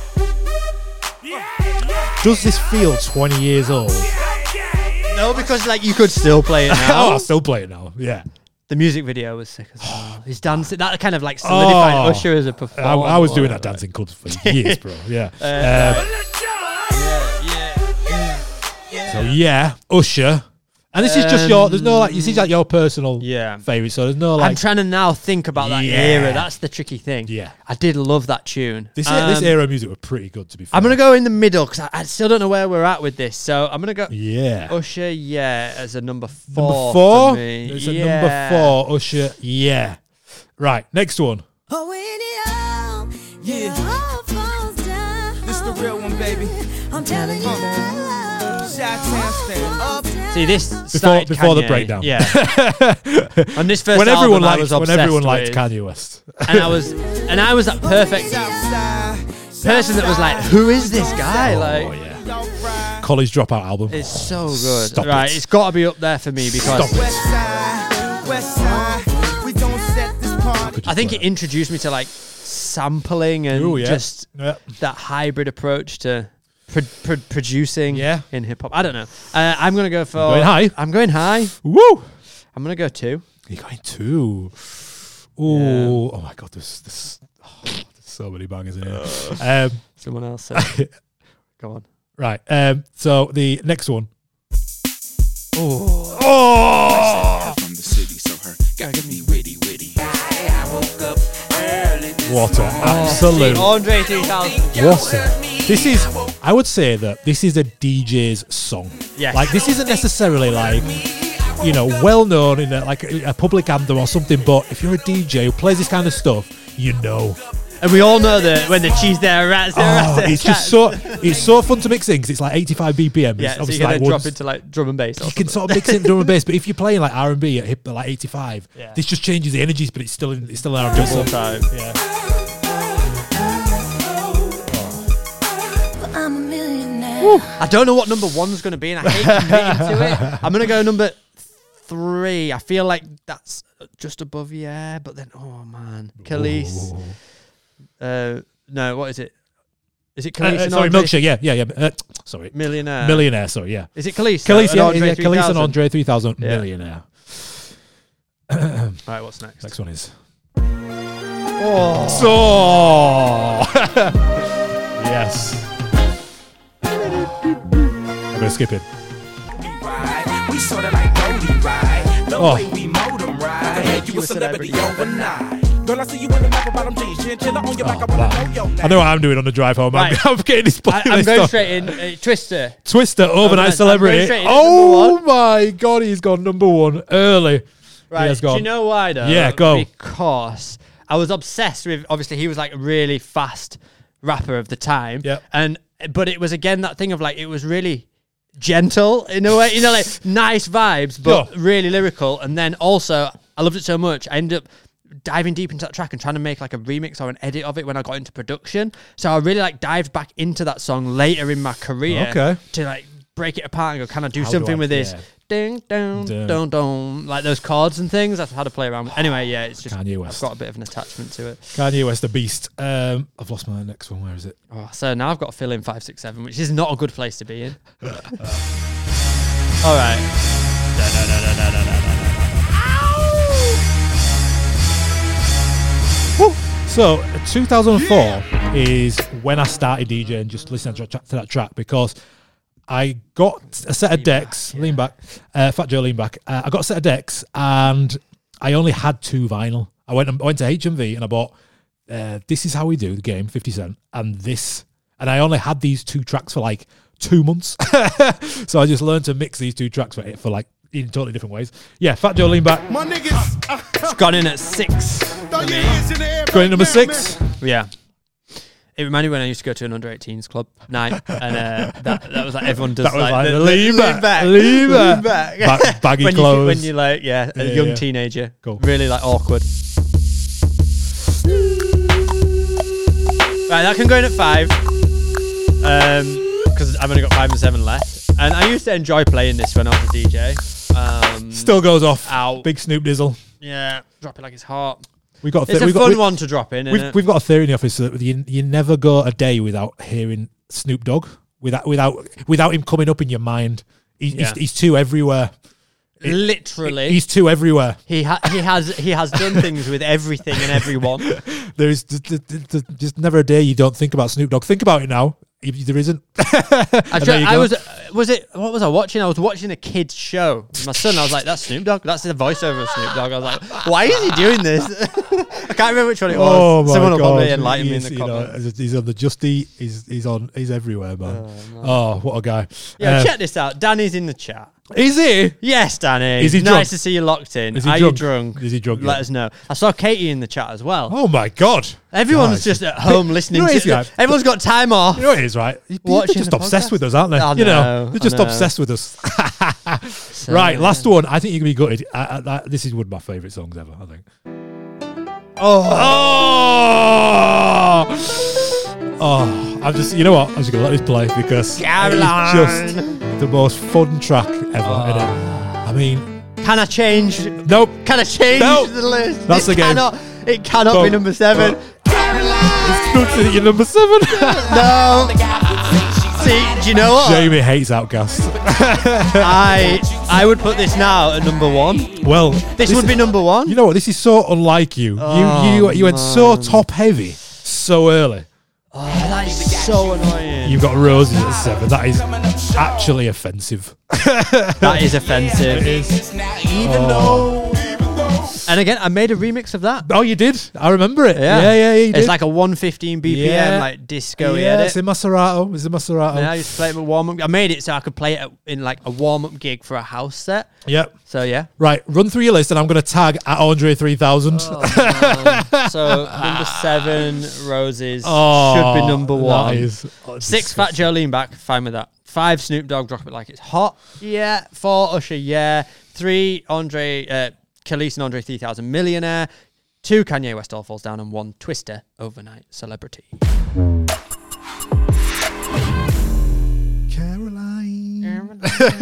Does this feel 20 years old? No, because you could still play it now. I'll still play it now. Yeah. The music video was sick as well. His dancing, that kind of solidified Usher as a performer. I was doing that dancing club for years, bro. Yeah. So Usher. And this is just your. There's no like. This is like your personal favorite. So there's no like. I'm trying to now think about that era. That's the tricky thing. Yeah, I did love that tune. This era of music were pretty good. To be fair, I'm gonna go in the middle because I still don't know where we're at with this. So I'm gonna go. Yeah, Usher. As a number 4. Number 4. For me. It's a number 4. Usher. Yeah. Right. Next one. Yeah. This the real one, baby. I'm telling you. See this before the breakdown. Yeah. On this first when album, I was obsessed everyone liked with, Kanye West, and I was that perfect person that was like, who is this guy? College Dropout album. It's so good. Stop right, it. It's got to be up there for me because I think it introduced me to like sampling and just that hybrid approach to producing in hip hop. I don't know. I'm gonna go for. Going high. I'm going high. Woo! I'm gonna go 2. You're going 2. Ooh! Oh my God! There's so many bangers in here. Someone else. Go on. Right. So the next one. Oh! From the city, so her gotta get me witty. I woke up early. What an absolute Andre 3000. What this is. I would say that this is a DJ's song. Yes. Like this isn't necessarily like well known in a public anthem or something. But if you're a DJ who plays this kind of stuff, you know. And we all know that when the cheese there, rats there, it's just it's so fun to mix in because it's like 85 BPM. Yeah, so you can drop into like drum and bass. You can sort of mix in drum and bass, but if you're playing like R&B at like 85, this just changes the energies, but it's still an R&B song. Time. Yeah. I don't know what number 1's going to be, and I hate committing to it. I'm going to go number 3. I feel like that's just above, but then, oh man, Khalees. No, what is it? Is it Khalees? Sorry, Milkshake. Yeah. Sorry, Millionaire. Sorry, yeah. Is it Khalees? Khalees, Khalees and Andre 3000. Millionaire. Right, what's next? Next one is. So. Yes. I'm gonna skip it. We sort of like Bodie ride. The way we mode them ride. You a celebrity overnight. Girl, I see you in the back of bottom jeans. Chinchilla on your back. I wanna know your name. I know what I'm doing on the drive home. Right. I'm getting this playlist. I'm going straight in. Twister, Overnight Celebrity. Oh my God, he's gone number 1 early. Right. Do you know why though? Yeah, go. Because I was obsessed with. Obviously, he was like a really fast rapper of the time. Yeah. But it was again that thing of like it was really gentle in a way, like nice vibes, but really lyrical. And then also, I loved it so much, I ended up diving deep into that track and trying to make like a remix or an edit of it when I got into production. So I really like dived back into that song later in my career to like break it apart and go, can I do something with this? Ding, dong, dong, dong, like those chords and things. That's how to play around with. Anyway, it's just Kanye West. I've got a bit of an attachment to it. Kanye West, the beast. I've lost my next one. Where is it? So now I've got to fill in 5, 6, 7, which is not a good place to be in. All right. So 2004 is when I started DJing, just listening to that track because I got a set of decks, Lean Back, Fat Joe Lean Back. I got a set of decks and I only had 2 vinyl. I went to HMV and I bought This Is How We Do, the game, 50 Cent, and this. And I only had these 2 tracks for like 2 months. So I just learned to mix these 2 tracks for like in totally different ways. Yeah, Fat Joe Lean Back. My niggas. It's gone in at 6. Going in number 6? Yeah. It reminded me when I used to go to an under 18s club night, and that was like everyone does like the lean back. Baggy clothes. When you're like a young teenager, cool. Really like awkward. Right, that can go in at 5, because I've only got 5 and 7 left, and I used to enjoy playing this when I was a DJ. Still goes off. Ow. Big Snoop Dizzle. Yeah, drop it like it's hot. It's a fun one to drop in. We've got a theory in the office that you never go a day without hearing Snoop Dogg, without him coming up in your mind. He's too everywhere. Literally, he's too everywhere. He has done things with everything and everyone. There's just never a day you don't think about Snoop Dogg. Think about it now. There isn't. What was I watching? I was watching a kid's show with my son. I was like, that's Snoop Dogg. That's the voiceover of Snoop Dogg. I was like, why is he doing this? I can't remember which one it was. Oh my Someone God. will probably enlighten me in the comments. He's on the Just Eat. He's everywhere, man. Oh, what a guy. Yeah, check this out. Danny's in the chat. Is he? Yes, Danny. Is he nice drunk? to see you locked in. Is he Are drunk? you drunk? Is he drunk? Let us know. I saw Katie in the chat as well. Oh my God. Everyone's just at home listening You know what it to is, everyone's got time off. You know what it is, right? They're Watching just the obsessed podcast. with us, aren't they? I You know, know, they're just I know. obsessed with us. Right, last one. I think you're going to be gutted. This is one of my favourite songs ever, I think. Oh, I'm just, you know what? I'm just going to let this play because Caroline. it's just the most fun track ever, isn't it? I mean, Can I change? nope. Can I change No. the list? That's the game. It cannot Go. be number 7. It's good to you're number 7. No. See, do you know what? Jamie hates Outcast. I would put this now at number 1. Well, This would be number 1. You know what? This is so unlike you. You went so top heavy so early. That is so annoying. You've got Roses at 7. That is actually offensive. That is offensive. It is. And again, I made a remix of that. Oh, you did? I remember it. Yeah, you did. It's like a 115 BPM, Yeah. like disco yeah, edit. it's in Maserato. It's in Maserato. Yeah, I used to play it with warm up. I made it so I could play it in like a warm up gig for a house set. Yep. So yeah. Right, run through your list and I'm going to tag at Andre 3000. So number 7, Roses should be number 1. That is 6, Fat Joe Lean Back, fine with that. 5, Snoop Dogg, Drop It Like It's Hot. Yeah. 4, Usher, yeah. 3, Khalees and Andre 3000, Millionaire. 2, Kanye West, All Falls Down. And 1, Twister, Overnight Celebrity. Caroline.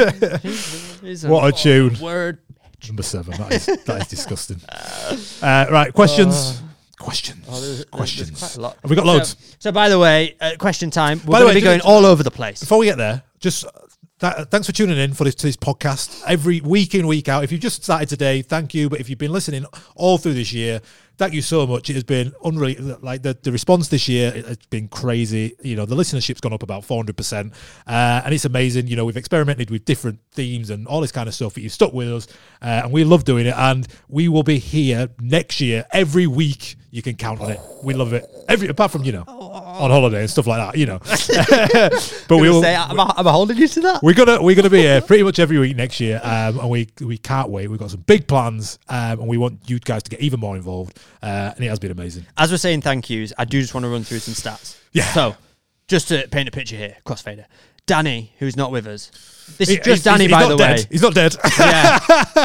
What a tune. Word. Number 7. That is disgusting. Right, questions. Questions. There's quite a lot. Have we got loads? So by the way, question time. We're By the going to way, be going all over the place. Before we get there, just thanks for tuning in for this podcast every week in, week out. If you've just started today, thank you. But if you've been listening all through this year, thank you so much. It has been unreal. Like the response this year, it's been crazy. You know, the listenership's gone up about 400%, and it's amazing. You know, we've experimented with different themes and all this kind of stuff. But you've stuck with us, and we love doing it. And we will be here next year every week. You can count on it. We love it. Apart from, you know, on holiday and stuff like that. You know, but we will. Am I holding you to that? We're gonna be here pretty much every week next year, and we can't wait. We've got some big plans, and we want you guys to get even more involved. And it has been amazing. As we're saying thank yous, I do just want to run through some stats. Yeah. So, just to paint a picture here, crossfader. Danny, who's not with us. This is He's just Danny, by the way. He's not dead. Yeah.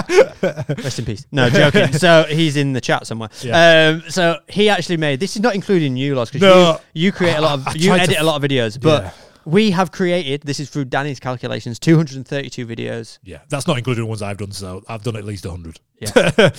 Rest in peace. No, joking. So he's in the chat somewhere. Yeah. So he actually made. This is not including you, Loz, because No. you create a lot of. You edit a lot of videos, but. Yeah. We have created, this is through Danny's calculations, 232 videos. Yeah, that's not including the ones I've done. So I've done at least 100. Yeah.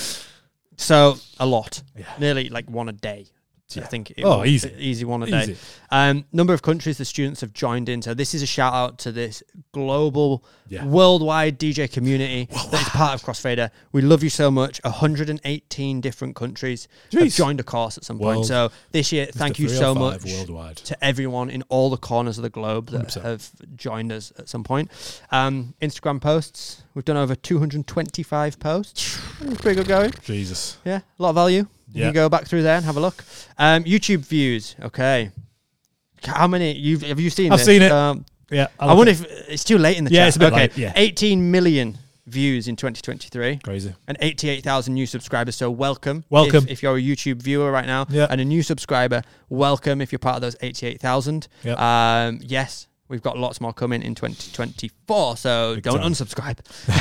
So a lot. Yeah. Nearly like one a day. Yeah. I think. Easy One a day. Easy. Number of countries the students have joined in. So this is a shout out to this global, Yeah. worldwide DJ community that is part of Crossfader. We love you so much. 118 different countries have Jeez. joined a course at some point. World. So this year, thank you so much worldwide. to everyone in all the corners of the globe that 100%. have joined us at some point. Instagram posts. We've done over 225 posts. Pretty good going. Jesus. Yeah, a lot of value. You Yeah. can go back through there and have a look. YouTube views. Okay. How many? Have you seen I've this? seen it. Yeah. I wonder if it's too late in the Yeah, chat. it's a bit okay. late, yeah. 18 million views in 2023 Crazy. and 88,000 new subscribers. So welcome. Welcome. If you're a YouTube viewer right now Yeah. and a new subscriber, welcome if you're part of those 88,000. Yep. Yes. We've got lots more coming in 2024, so Big don't time. unsubscribe.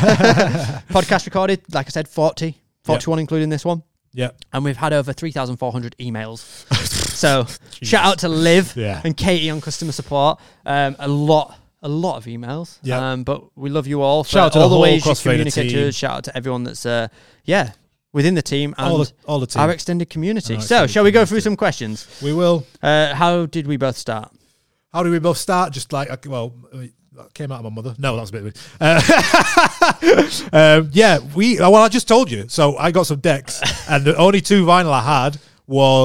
Podcast recorded, like I said, 41 including this one. Yeah. And we've had over 3,400 emails. So shout out to Liv Yeah. and Katie on customer support. A lot of emails. Yeah. But we love you all. For Shout out to all the the whole ways you Crossfader communicate team. to us. Shout out to everyone that's within the team and All the team. our extended community. Our So extended shall we go community. through some questions? We will. How did we both start? How do we both start? Just like, that came out of my mother. No, that was a bit weird. Well, I just told you. So I got some decks, and the only 2 vinyl I had was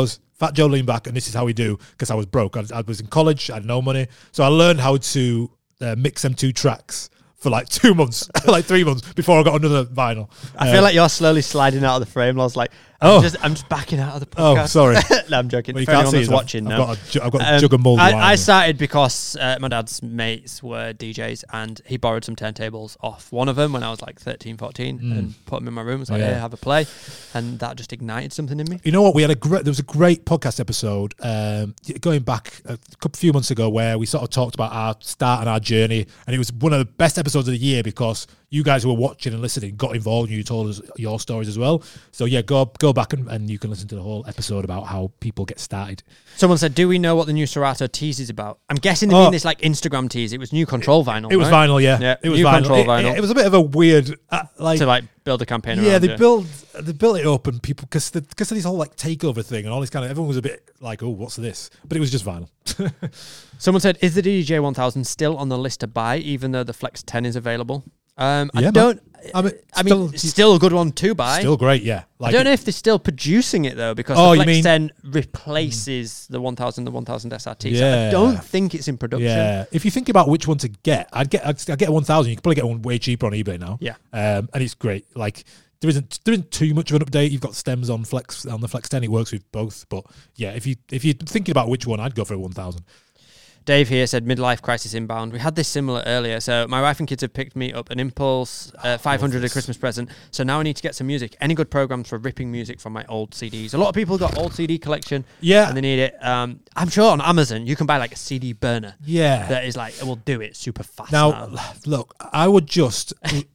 Fat Joe Lean Back, and this is how we do, because I was broke. I was in college, I had no money. So I learned how to mix them 2 tracks for like 2 months, like 3 months before I got another vinyl. I feel like you're slowly sliding out of the frame. I was like, I'm just backing out of the podcast. Oh, sorry. No, I'm joking. Well, for anyone that's watching, I've got a jug of mulled wine. I started because my dad's mates were DJs, and he borrowed some turntables off one of them when I was like 13, 14, and put them in my room. I was like, hey, have a play. And that just ignited something in me. You know what? There was a great podcast episode going back a few months ago where we sort of talked about our start and our journey, and it was one of the best episodes of the year because you guys who were watching and listening got involved and you told us your stories as well. So yeah, go back and you can listen to the whole episode about how people get started. Someone said, do we know what the new Serato tease is about? I'm guessing they mean this like Instagram tease. It was new Control vinyl. It was vinyl, yeah. It was new vinyl. Control vinyl. It was a bit of a weird to build a campaign around. Yeah, they built it up, and people because of this whole like takeover thing and all this kind of, everyone was a bit like, oh, what's this? But it was just vinyl. Someone said, is the DJ 1000 still on the list to buy even though the Flex 10 is available? I mean, still a good one to buy. Still great, yeah. I don't know if they're still producing it though, because the Flex 10 replaces the 1000 SRT. Yeah. So I don't think it's in production. Yeah. If you think about which one to get, I'd get a 1000. You can probably get one way cheaper on eBay now. Yeah. And it's great. Like there isn't too much of an update. You've got stems on the Flex 10. It works with both. But yeah, if you're thinking about which one, I'd go for a 1000. Dave here said midlife crisis inbound. We had this similar earlier. So my wife and kids have picked me up an Impulse 500 a Christmas present. So now I need to get some music. Any good programs for ripping music from my old CDs? A lot of people got old CD collection. Yeah. And they need it. I'm sure on Amazon you can buy like a CD burner. Yeah. That is like, it will do it super fast. Now, look, I would just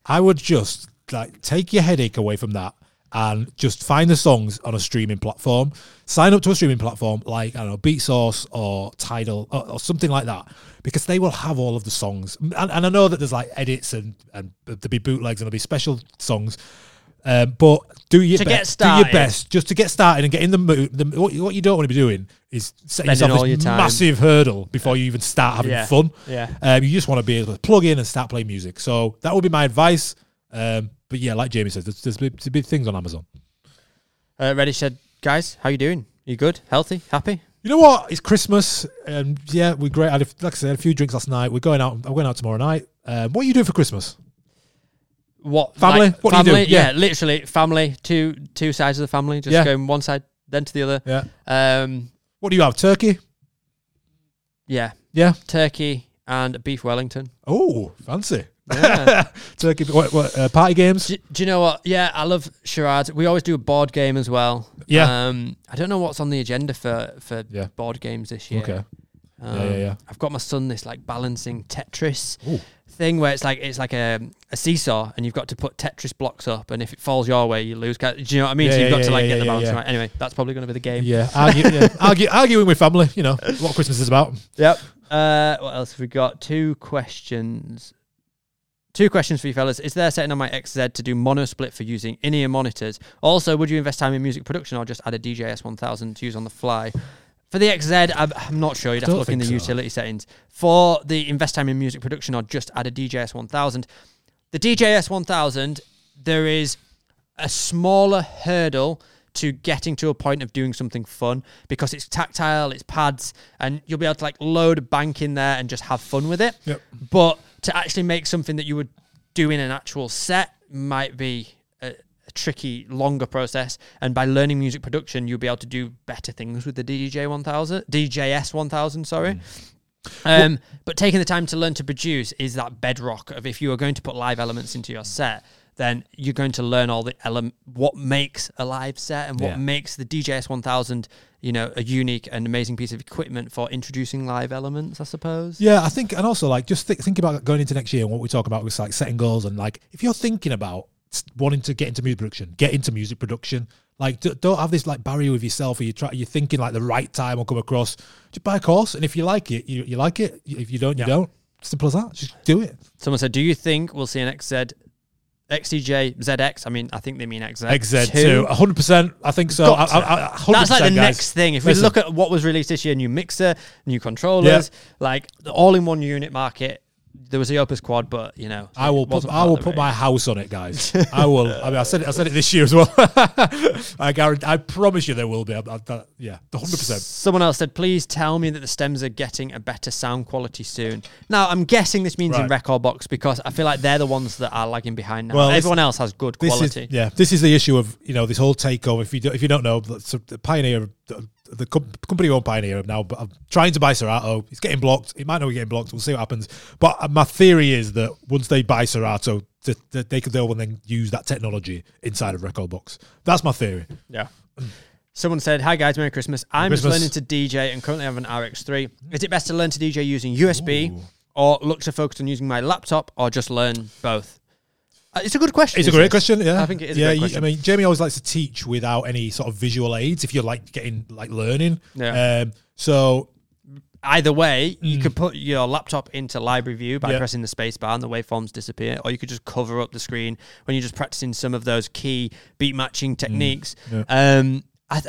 like take your headache away from that and just find the songs on a streaming platform. Sign up to a streaming platform like, I don't know, BeatSource or Tidal or something like that, because they will have all of the songs. And I know that there's like edits and there'll be bootlegs and there'll be special songs. But do your best just to get started and get in the mood. What you don't want to be doing is setting yourself this massive hurdle before you even start having fun. Yeah. You just want to be able to plug in and start playing music. So that would be my advice. But yeah, like Jamie says, there's big things on Amazon. Reddish said, guys, how you doing? You good? Healthy? Happy? You know what? It's Christmas. Yeah, we're great. Like I said, a few drinks last night. I'm going out tomorrow night. What are you doing for Christmas? What? Family? Like, what family? are you doing? Yeah, literally family. Two sides of the family. Just going one side, then to the other. Yeah. What do you have? Turkey? Yeah. Yeah. Turkey and beef Wellington. Oh, fancy. Yeah. Turkey. What party games? Do you know what? Yeah, I love charades. We always do a board game as well. Yeah. I don't know what's on the agenda for board games this year. Okay. Yeah. I've got my son this like balancing Tetris thing where it's like a seesaw and you've got to put Tetris blocks up, and if it falls your way you lose. Do you know what I mean? So you've got to like get the balance right. Anyway, that's probably going to be the game. Yeah. Arguing with family. You know what Christmas is about. Yep. What else have we got? Two questions for you fellas. Is there setting on my XZ to do mono split for using in-ear monitors? Also, would you invest time in music production or just add a DJS 1000 to use on the fly? For the XZ, I'm not sure. You'd have to look in the utility settings. For the invest time in music production or just add a DJS 1000. The DJS 1000, there is a smaller hurdle to getting to a point of doing something fun because it's tactile, it's pads, and you'll be able to like load a bank in there and just have fun with it. Yep. But to actually make something that you would do in an actual set might be a tricky, longer process. And by learning music production, you'll be able to do better things with the DJS 1000, sorry. But taking the time to learn to produce is that bedrock of if you are going to put live elements into your set, then you're going to learn all the what makes a live set and what makes the DJS 1000, a unique and amazing piece of equipment for introducing live elements, I suppose. Yeah, I think, and also like just think about going into next year and what we talk about with like setting goals, and like if you're thinking about wanting to get into music production, like don't have this like barrier with yourself, or you're thinking like the right time will come across. Just buy a course, and if you like it, you like it. If you don't, you don't. Simple as that. Just do it. Someone said, do you think we'll see an XDJ ZX? I mean, I think they mean XZ2. 100%. I think so. 100%, that's like the guys. next thing. If we look at what was released this year, new mixer, new controllers, like the all-in-one unit market, there was the Opus Quad, but you know, I will put my house on it, guys. I will. I mean, I said it this year as well. I guarantee. I promise you there will be. Yeah, 100%. Someone else said, please tell me that the stems are getting a better sound quality soon. Now, I'm guessing this means in Rekordbox, because I feel like they're the ones that are lagging behind now. Well, everyone else has good quality. This is the issue of this whole takeover. If you don't know, the Pioneer. The company owned Pioneer now, but I'm trying to buy Serato. It's getting blocked. It might not be getting blocked. We'll see what happens. But my theory is that once they buy Serato, they'll then use that technology inside of Rekordbox. That's my theory. Yeah. Someone said, hi guys, Merry Christmas. I'm just learning to DJ and currently have an RX3. Is it best to learn to DJ using USB or look to focus on using my laptop, or just learn both? It's a good question. It's a great question, yeah. I think it is a great question. I mean, Jamie always likes to teach without any sort of visual aids if you're learning. Yeah. So either way, you could put your laptop into library view by pressing the space bar and the waveforms disappear, or you could just cover up the screen when you're just practicing some of those key beat matching techniques. I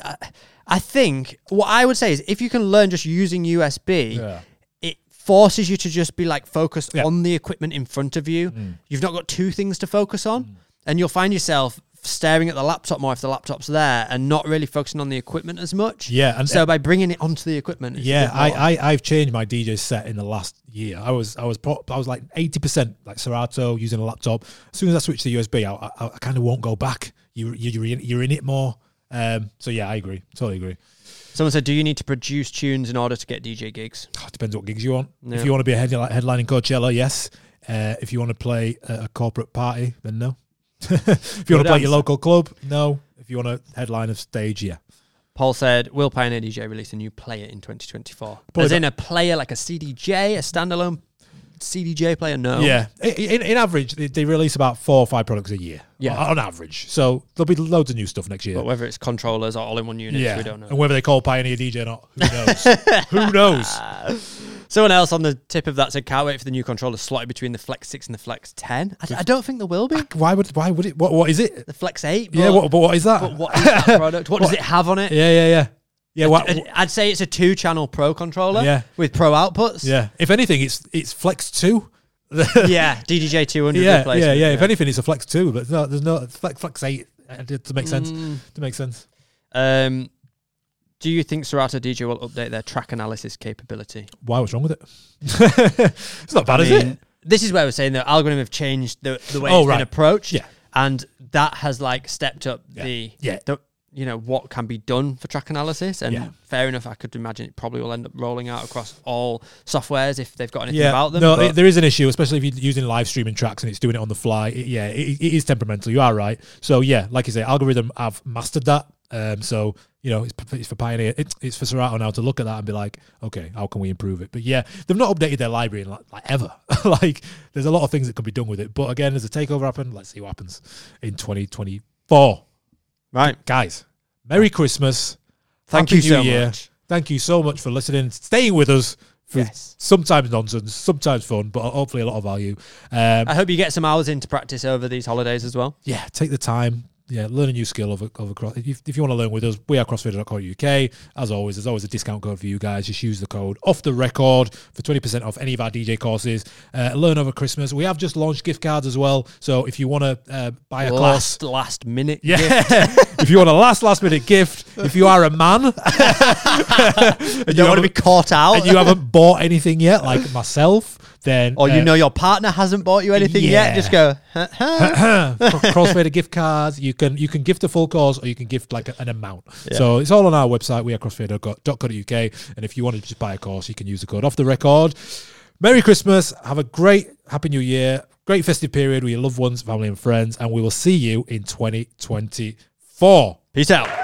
think what I would say is if you can learn just using USB, forces you to just be focused on the equipment in front of you. You've not got two things to focus on, and you'll find yourself staring at the laptop more if the laptop's there and not really focusing on the equipment as much. Yeah, and so by bringing it onto the equipment, I've changed my DJ set in the last year. I was like 80% like Serato using a laptop. As soon as I switch to USB, I kind of won't go back. You're in it more. So yeah, I agree. Totally agree. Someone said, do you need to produce tunes in order to get DJ gigs? It depends what gigs you want. Yeah. If you want to be a headlining Coachella, yes. If you want to play a corporate party, then no. If you want to play your local club, no. If you want to headline a stage, yeah. Paul said, will Pioneer DJ release a new player in 2024? As in a player like a CDJ, a standalone CDJ player? No. Yeah. In average, they release about 4 or 5 products a year. Yeah. On average. So there'll be loads of new stuff next year. But whether it's controllers or all-in-one units, we don't know. And whether they call Pioneer DJ or not, who knows? Who knows? Someone else on the tip of that said, can't wait for the new controller slotted between the Flex 6 and the Flex 10. I don't think there will be. Why would it? What is it? The Flex 8. Yeah, but what is that? But what is that product? What does it have on it? Yeah. I'd say it's a 2-channel Pro controller with Pro outputs. Yeah. If anything, it's Flex 2. Yeah, DDJ 200 replacement. Yeah. If anything, it's a Flex 2, but there's no Flex 8 to make sense. To make sense. Do you think Serato DJ will update their track analysis capability? Why? What's wrong with it? It's not bad, is it? This is where we're saying the algorithm have changed the way it's been approached. Yeah. And that has stepped up the what can be done for track analysis. And fair enough, I could imagine it probably will end up rolling out across all softwares if they've got anything about them. No, there is an issue, especially if you're using live streaming tracks and it's doing it on the fly. It is temperamental. You are right. So yeah, like you say, algorithm have mastered that. So it's for Pioneer. It's for Serato now to look at that and be like, okay, how can we improve it? But yeah, they've not updated their library in ever. There's a lot of things that could be done with it. But again, as a takeover happen, let's see what happens in 2024. Right, guys. Merry Christmas. Thank you so much. Thank you so much for listening, staying with us. For sometimes nonsense, sometimes fun, but hopefully a lot of value. I hope you get some hours into practice over these holidays as well. Yeah, take the time. Yeah, learn a new skill over if you want to learn with us, we are crossfader.co.uk. As always, there's always a discount code for you guys. Just use the code Off The Record for 20% off any of our DJ courses. Learn over Christmas. We have just launched gift cards as well. So if you want to buy a class, last minute, gift. If you want a last minute gift, if you are a man, and you don't want to be caught out, and you haven't bought anything yet, like myself. Then, or your partner hasn't bought you anything yet, just go Crossfader gift cards. You can gift a full course or you can gift an amount. So it's all on our website. We are crossfader.co.uk, and if you want to just buy a course, you can use the code Off The Record. Merry Christmas. Have a great Happy New Year. Great festive period with your loved ones, family and friends, and we will see you in 2024. Peace out.